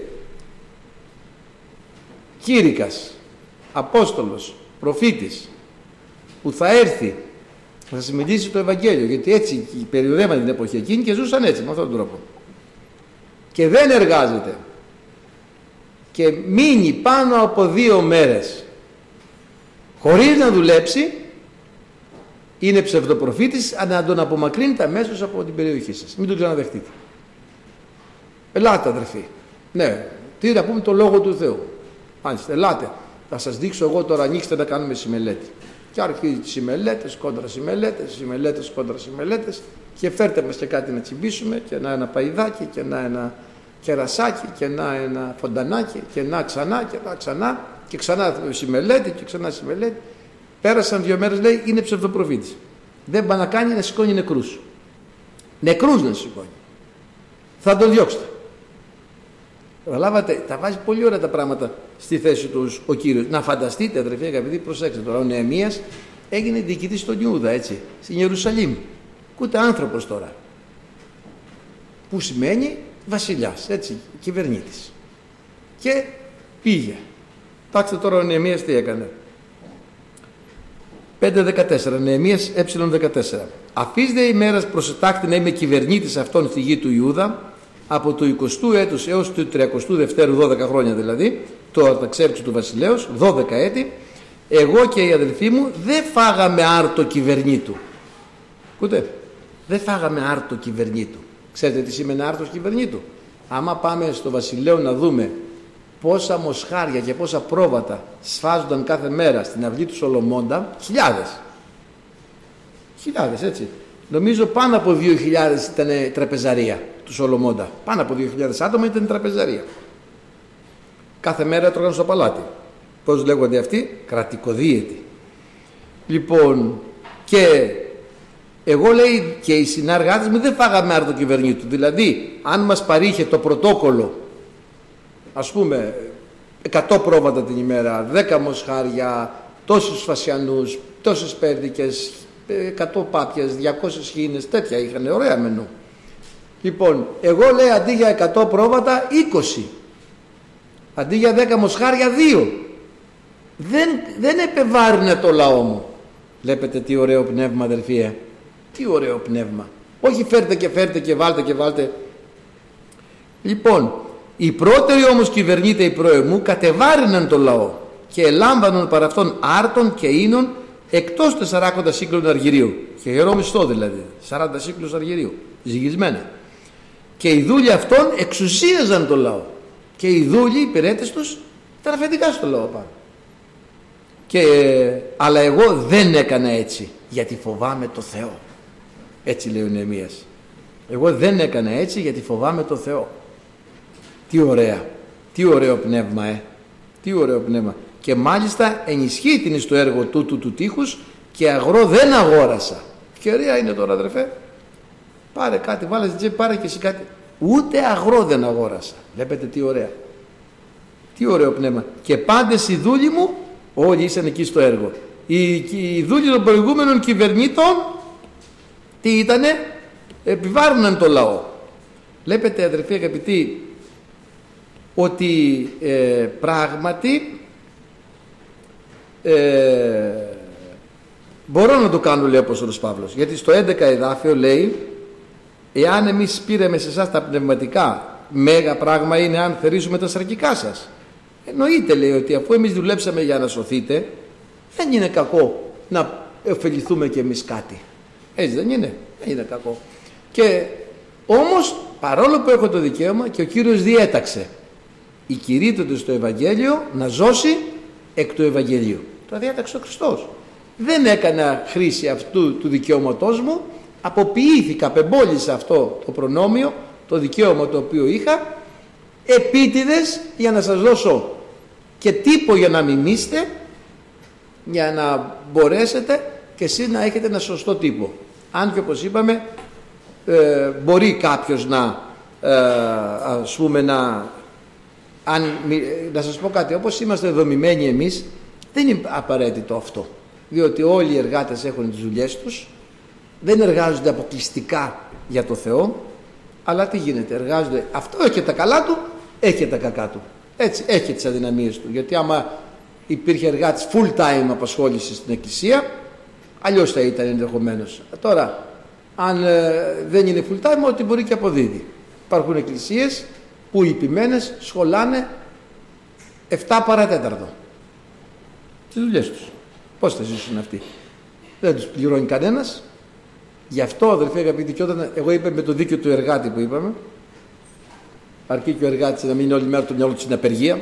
Speaker 1: Κήρυκας, Απόστολος, Προφήτης, που θα έρθει να σας μιλήσει το Ευαγγέλιο, γιατί έτσι περιοδεύαν την εποχή εκείνη και ζούσαν έτσι, με αυτόν τον τρόπο. Και δεν εργάζεται και μείνει πάνω από 2 μέρες χωρίς να δουλέψει, είναι ψευδοπροφήτης, να τον απομακρύνετε αμέσως από την περιοχή σας. Μην τον ξαναδεχτείτε. Ελάτε αδερφοί. Ναι, τι να πούμε, το Λόγο του Θεού. Μάλιστα, ελάτε. Θα σας δείξω εγώ τώρα, ανοίξτε να κάνουμε συμμελέτη. Και αρχίζει συμμελέτες, κόντρα συμμελέτες, συμμελέτες, κόντρα συμμελέτες, και φέρτε μας και κάτι να τσιμπήσουμε, και ένα παϊδάκι, και ένα κερασάκι και ένα φοντανάκι και ξανά και ξανά συμμελέτη και ξανά συμμελέτη. Πέρασαν 2 μέρες, λέει, είναι ψευδοπροφήτης. Δεν πάει να κάνει να σηκώνει νεκρούς. Νεκρούς να σηκώνει. Θα τον διώξετε. Καταλάβατε, τα βάζει πολύ ωραία τα πράγματα στη θέση του ο Κύριος. Να φανταστείτε, αδερφοί αγαπητοί, προσέξτε τώρα, ο Νεεμίας έγινε διοικητής στον Ιούδα, έτσι, στην Ιερουσαλήμ. Ούτε άνθρωπος τώρα. Που σημαίνει βασιλιάς, έτσι, κυβερνήτης. Και πήγε. Κοιτάξτε τώρα ο Νεεμίας τι έκανε. 5.14, Νεεμίας ε14. Αφής δε ημέρας προσετάχτη να είμαι κυβερνήτης αυτών στη γη του Ιούδα, από το 20ου έτους έως το 32ου, 12 χρόνια δηλαδή, το αταξέρξου του βασιλέως, 12 έτη, εγώ και οι αδελφοί μου δεν φάγαμε άρτο κυβερνήτου. Ακούτε, δεν φάγαμε άρτο κυβερνήτου. Ξέρετε τι σημαίνει άρτος κυβερνήτου? Άμα πάμε στο βασιλέο να δούμε πόσα μοσχάρια και πόσα πρόβατα σφάζονταν κάθε μέρα στην αυλή του Σολομώντα, χιλιάδες έτσι. Νομίζω πάνω από 2.000 ήταν τραπεζαρία του Σολομώντα. Πάνω από 2.000 άτομα ήταν τραπεζαρία. Κάθε μέρα τρώγαν στο παλάτι. Πώς λέγονται αυτοί? Κρατικοδίαιτοι. Λοιπόν, και εγώ, λέει, και οι συνεργάτες μου δεν φάγαμε άρτο κυβερνήτου. Δηλαδή, αν μας παρήχε το πρωτόκολλο, ας πούμε 100 πρόβατα την ημέρα, 10 μοσχάρια, τόσους φασιανούς, τόσες πέρδικες, 100 πάπιες, 200 χήνες, τέτοια είχαν, ωραία μενού. Λοιπόν, εγώ, λέει, αντί για 100 πρόβατα 20, αντί για 10 μοσχάρια 2. Δεν επεβάρυνε το λαό μου. Βλέπετε τι ωραίο πνεύμα, αδερφοί, τι ωραίο πνεύμα. Όχι φέρτε και βάλτε. Λοιπόν, οι πρώτεροι όμως κυβερνήτε οι πρώοι μου κατεβάρυναν το λαό και ελάμβαναν παρά αυτόν άρτων και ίνων εκτός 40 σύκλων αργυρίου, και γερό μισθό δηλαδή, 40 σύκλους αργυρίου ζυγισμένα, και οι δούλοι αυτών εξουσίαζαν το λαό και οι δούλοι, οι υπηρέτες τους, ήταν αφεντικά στο λαό πάνω. Αλλά εγώ δεν έκανα έτσι, γιατί φοβάμαι το Θεό. Έτσι λέει ο Νεεμίας. Εγώ δεν έκανα έτσι γιατί φοβάμαι το Θεό. Τι ωραία, τι ωραίο πνεύμα, τι ωραίο πνεύμα. Και μάλιστα ενισχύει την εις το έργο τούτου του τείχους, και αγρό δεν αγόρασα. Ευκαιρία είναι τώρα, αδερφέ. Πάρε κάτι, βάλε στην τσέπη, πάρε και εσύ κάτι. Ούτε αγρό δεν αγόρασα. Βλέπετε τι ωραία. Τι ωραίο πνεύμα. Και πάντες οι δούλοι μου όλοι ήσαν εκεί στο έργο. Οι δούλοι των προηγούμενων κυβερνήτων τι ήτανε? Επιβάρυναν το λαό. Βλέπετε, αδερφοί αγαπητοί, ότι πράγματι μπορώ να το κάνω, λέει ο Απόστολος Παύλος, γιατί στο 11 εδάφιο λέει, εάν εμείς πήραμε σε εσάς τα πνευματικά, μέγα πράγμα είναι αν θερήσουμε τα σαρκικά σας. Εννοείται, λέει, ότι αφού εμείς δουλέψαμε για να σωθείτε, δεν είναι κακό να ωφεληθούμε κι εμείς κάτι. Έτσι δεν είναι? Δεν είναι κακό. Και όμως, παρόλο που έχω το δικαίωμα, και ο Κύριος διέταξε οι κηρύττοντες στο Ευαγγέλιο να ζώσει εκ του Ευαγγελίου. Το διέταξε ο Χριστός. Δεν έκανα χρήση αυτού του δικαιώματός μου, αποποιήθηκα, απεμπόλησα αυτό το προνόμιο, το δικαίωμα το οποίο είχα, επίτηδες, για να σας δώσω και τύπο για να μιμήσετε, για να μπορέσετε και εσείς να έχετε ένα σωστό τύπο. Αν και όπως είπαμε, μπορεί κάποιος να ας πούμε να σας πω κάτι, όπως είμαστε δομημένοι εμείς, δεν είναι απαραίτητο αυτό, διότι όλοι οι εργάτες έχουν τις δουλειές τους, δεν εργάζονται αποκλειστικά για το Θεό, αλλά τι γίνεται, εργάζονται, αυτό έχει τα καλά του, έχει τα κακά του, έτσι έχει τις αδυναμίες του, γιατί άμα υπήρχε εργάτης full time απασχόληση στην εκκλησία, αλλιώς θα ήταν ενδεχομένως. Τώρα, αν δεν είναι full time, ότι μπορεί και αποδίδει. Υπάρχουν εκκλησίες που οι ποιμένες σχολάνε 7 παρατέταρτο τις δουλειές τους. Πώς θα ζήσουν αυτοί? Δεν τους πληρώνει κανένας. Γι' αυτό, αδερφοί αγαπητοί, και όταν εγώ είπα με το δίκαιο του εργάτη που είπαμε, αρκεί και ο εργάτης να μείνει όλη μέρα το μυαλό του στην απεργία,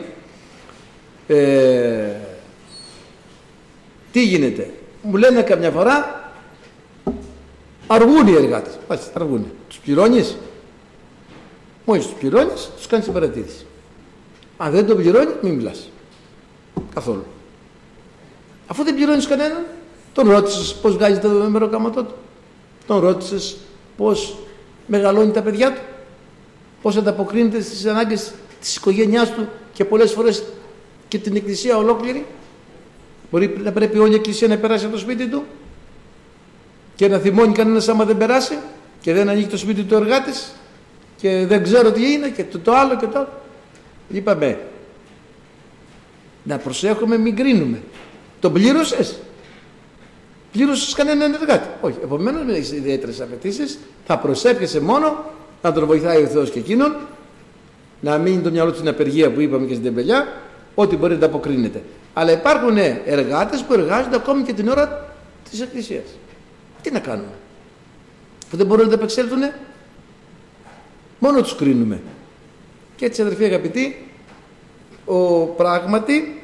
Speaker 1: τι γίνεται? Μου λένε καμιά φορά, αργούν οι εργάτες. Αργούν. Τους πληρώνεις? Μόλις τους πληρώνεις, τους κάνεις την παρατήρηση. Αν δεν το πληρώνει, μην μιλάς. Καθόλου. Αφού δεν πληρώνεις κανέναν, τον ρώτησες πώς βγάζει το μεροκάματό του. Τον ρώτησες πώς μεγαλώνει τα παιδιά του. Πώς ανταποκρίνεται στις ανάγκες της οικογένειάς του και πολλές φορές και την εκκλησία ολόκληρη. Μπορεί να πρέπει όλη η εκκλησία να περάσει από το σπίτι του και να θυμώνει κανένας άμα δεν περάσει και δεν ανοίγει το σπίτι του εργάτης και δεν ξέρω τι είναι και το άλλο και το άλλο. Είπαμε να προσέχουμε, μην κρίνουμε. Τον πλήρωσες? Πλήρωσες κανέναν εργάτη? Όχι. Επομένως, μην έχεις ιδιαίτερες απαιτήσεις, θα προσεύχεσαι μόνο να τον βοηθάει ο Θεός και εκείνον, να μείνει το μυαλό του στην απεργία που είπαμε και στην τεμπελιά, ό,τι μπορεί να αποκρίνεται. Αλλά υπάρχουν εργάτες που εργάζονται ακόμη και την ώρα της εκκλησίας. Τι να κάνουμε? Που δεν μπορούν να τα επεξέλθουν, μόνο τους κρίνουμε. Και έτσι, αδερφοί αγαπητοί, πράγματι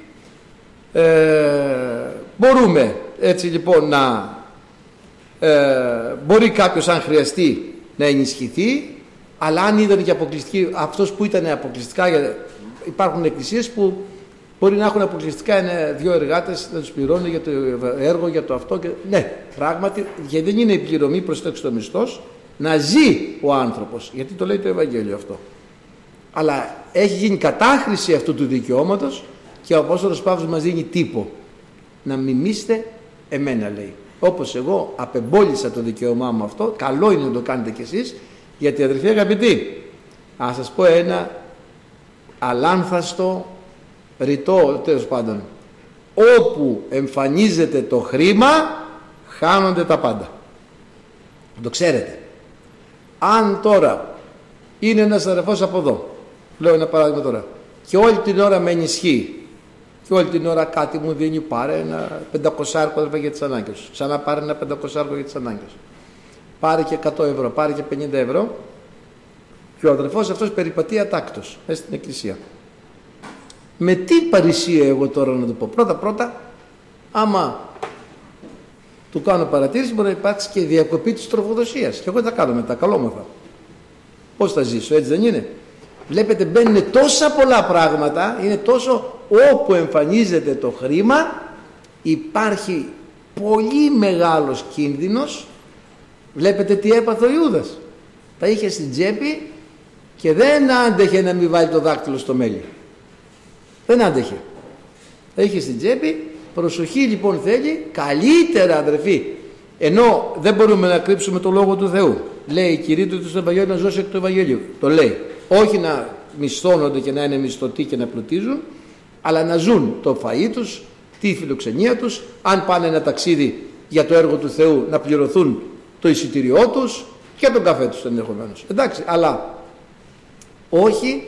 Speaker 1: μπορούμε έτσι λοιπόν να μπορεί κάποιος αν χρειαστεί να ενισχυθεί, αλλά αν ήταν και αποκλειστική, αυτός που ήταν αποκλειστικά, υπάρχουν εκκλησίες που μπορεί να έχουν αποκλειστικά δύο εργάτες να τους πληρώνουν για το έργο, για το αυτό και... ναι, πράγματι, γιατί δεν είναι η πληρωμή προς το έξω μισθός, να ζει ο άνθρωπος, γιατί το λέει το Ευαγγέλιο αυτό. Αλλά έχει γίνει κατάχρηση αυτού του δικαιώματος και ο Απόστολος Παύλος μας δίνει τύπο. Να μιμήστε εμένα, λέει. Όπως εγώ απεμπόλησα το δικαίωμά μου αυτό, καλό είναι να το κάνετε κι εσείς, γιατί αδερφοί αγαπητοί, ας σας πω ένα αλάνθαστο ρητό, τέλος πάντων, όπου εμφανίζεται το χρήμα χάνονται τα πάντα. Το ξέρετε. Αν τώρα είναι ένας αδερφός από εδώ, λέω ένα παράδειγμα τώρα, και όλη την ώρα με ενισχύει και όλη την ώρα κάτι μου δίνει, πάρε ένα 500 για τις ανάγκες σου, ξανά πάρε ένα 500 για τις ανάγκες σου, πάρε και 100 ευρώ, πάρε και 50 ευρώ, και ο αδερφός αυτός περιπατεί ατάκτος μέσα στην εκκλησία. Με τι παρησία εγώ τώρα να του πω? Πρώτα άμα του κάνω παρατήρηση, μπορεί να υπάρξει και διακοπή της τροφοδοσίας, και εγώ τα κάνω μετά, καλόμαθα. Πώς θα ζήσω, έτσι δεν είναι? Βλέπετε, μπαίνουν τόσα πολλά πράγματα, είναι τόσο, όπου εμφανίζεται το χρήμα υπάρχει πολύ μεγάλος κίνδυνος. Βλέπετε τι έπαθε ο Ιούδας. Τα είχε στην τσέπη και δεν άντεχε να μην βάλει το δάκτυλο στο μέλι. Δεν άντεχε. Τα είχε στην τσέπη. Προσοχή λοιπόν θέλει, καλύτερα αδερφοί, ενώ δεν μπορούμε να κρύψουμε το Λόγο του Θεού. Λέει η κηρύττω του στο Ευαγγέλιο να ζώσει εκ του Ευαγγελίου. Το λέει. Όχι να μισθώνονται και να είναι μισθωτοί και να πλουτίζουν, αλλά να ζουν το φαΐ τους, τη φιλοξενία τους, αν πάνε ένα ταξίδι για το έργο του Θεού να πληρωθούν το εισιτήριό τους και τον καφέ τους ενδεχομένως. Εντάξει, αλλά όχι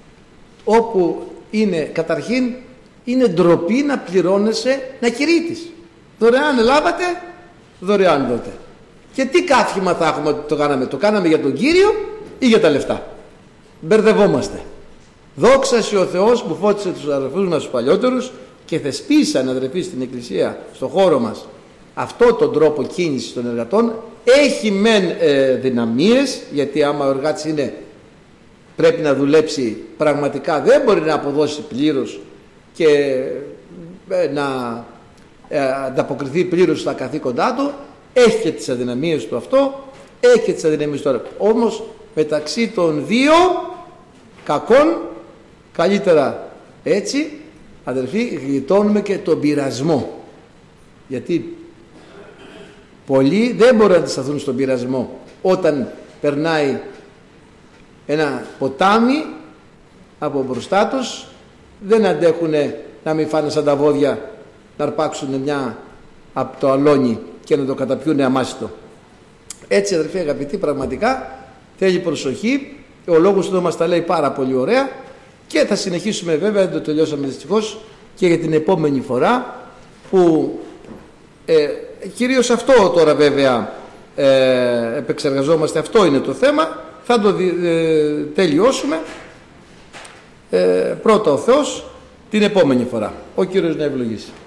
Speaker 1: όπου είναι, καταρχήν είναι ντροπή να πληρώνεσαι να κηρύττεις. Δωρεάν λάβατε, δωρεάν δώτε. Και τι καύχημα θα έχουμε ότι το κάναμε? Το κάναμε για τον Κύριο ή για τα λεφτά? Μπερδευόμαστε. Δόξα σε ο Θεός που φώτισε τους αδερφούς μας τους παλιότερους και θεσπίσαν αδερφοί στην εκκλησία, στον χώρο μας, αυτό τον τρόπο κίνησης των εργατών. Έχει μεν δυναμίες, γιατί άμα ο εργάτης πρέπει να δουλέψει πραγματικά, δεν μπορεί να αποδώσει πλήρως και να ανταποκριθεί πλήρως στα καθήκοντά του. Έχει και τις αδυναμίες του αυτό, έχει και τις αδυναμίες του. Όμως μεταξύ των δύο κακών, καλύτερα έτσι, αδερφοί, γλιτώνουμε και τον πειρασμό. Γιατί πολλοί δεν μπορούν να αντισταθούν στον πειρασμό όταν περνάει ένα ποτάμι από μπροστά τους, δεν αντέχουν να μην φάνε σαν τα βόδια, να αρπάξουν μια από το αλόνι και να το καταπιούν αμάσιτο. Έτσι αδερφοί αγαπητοί, πραγματικά θέλει προσοχή. Ο λόγος του μας τα λέει πάρα πολύ ωραία και θα συνεχίσουμε, βέβαια δεν το τελειώσαμε δυστυχώς, και για την επόμενη φορά που κυρίως αυτό τώρα βέβαια επεξεργαζόμαστε, αυτό είναι το θέμα. Θα το τελειώσουμε πρώτα ο Θεός την επόμενη φορά. Ο Κύριος να ευλογήσει.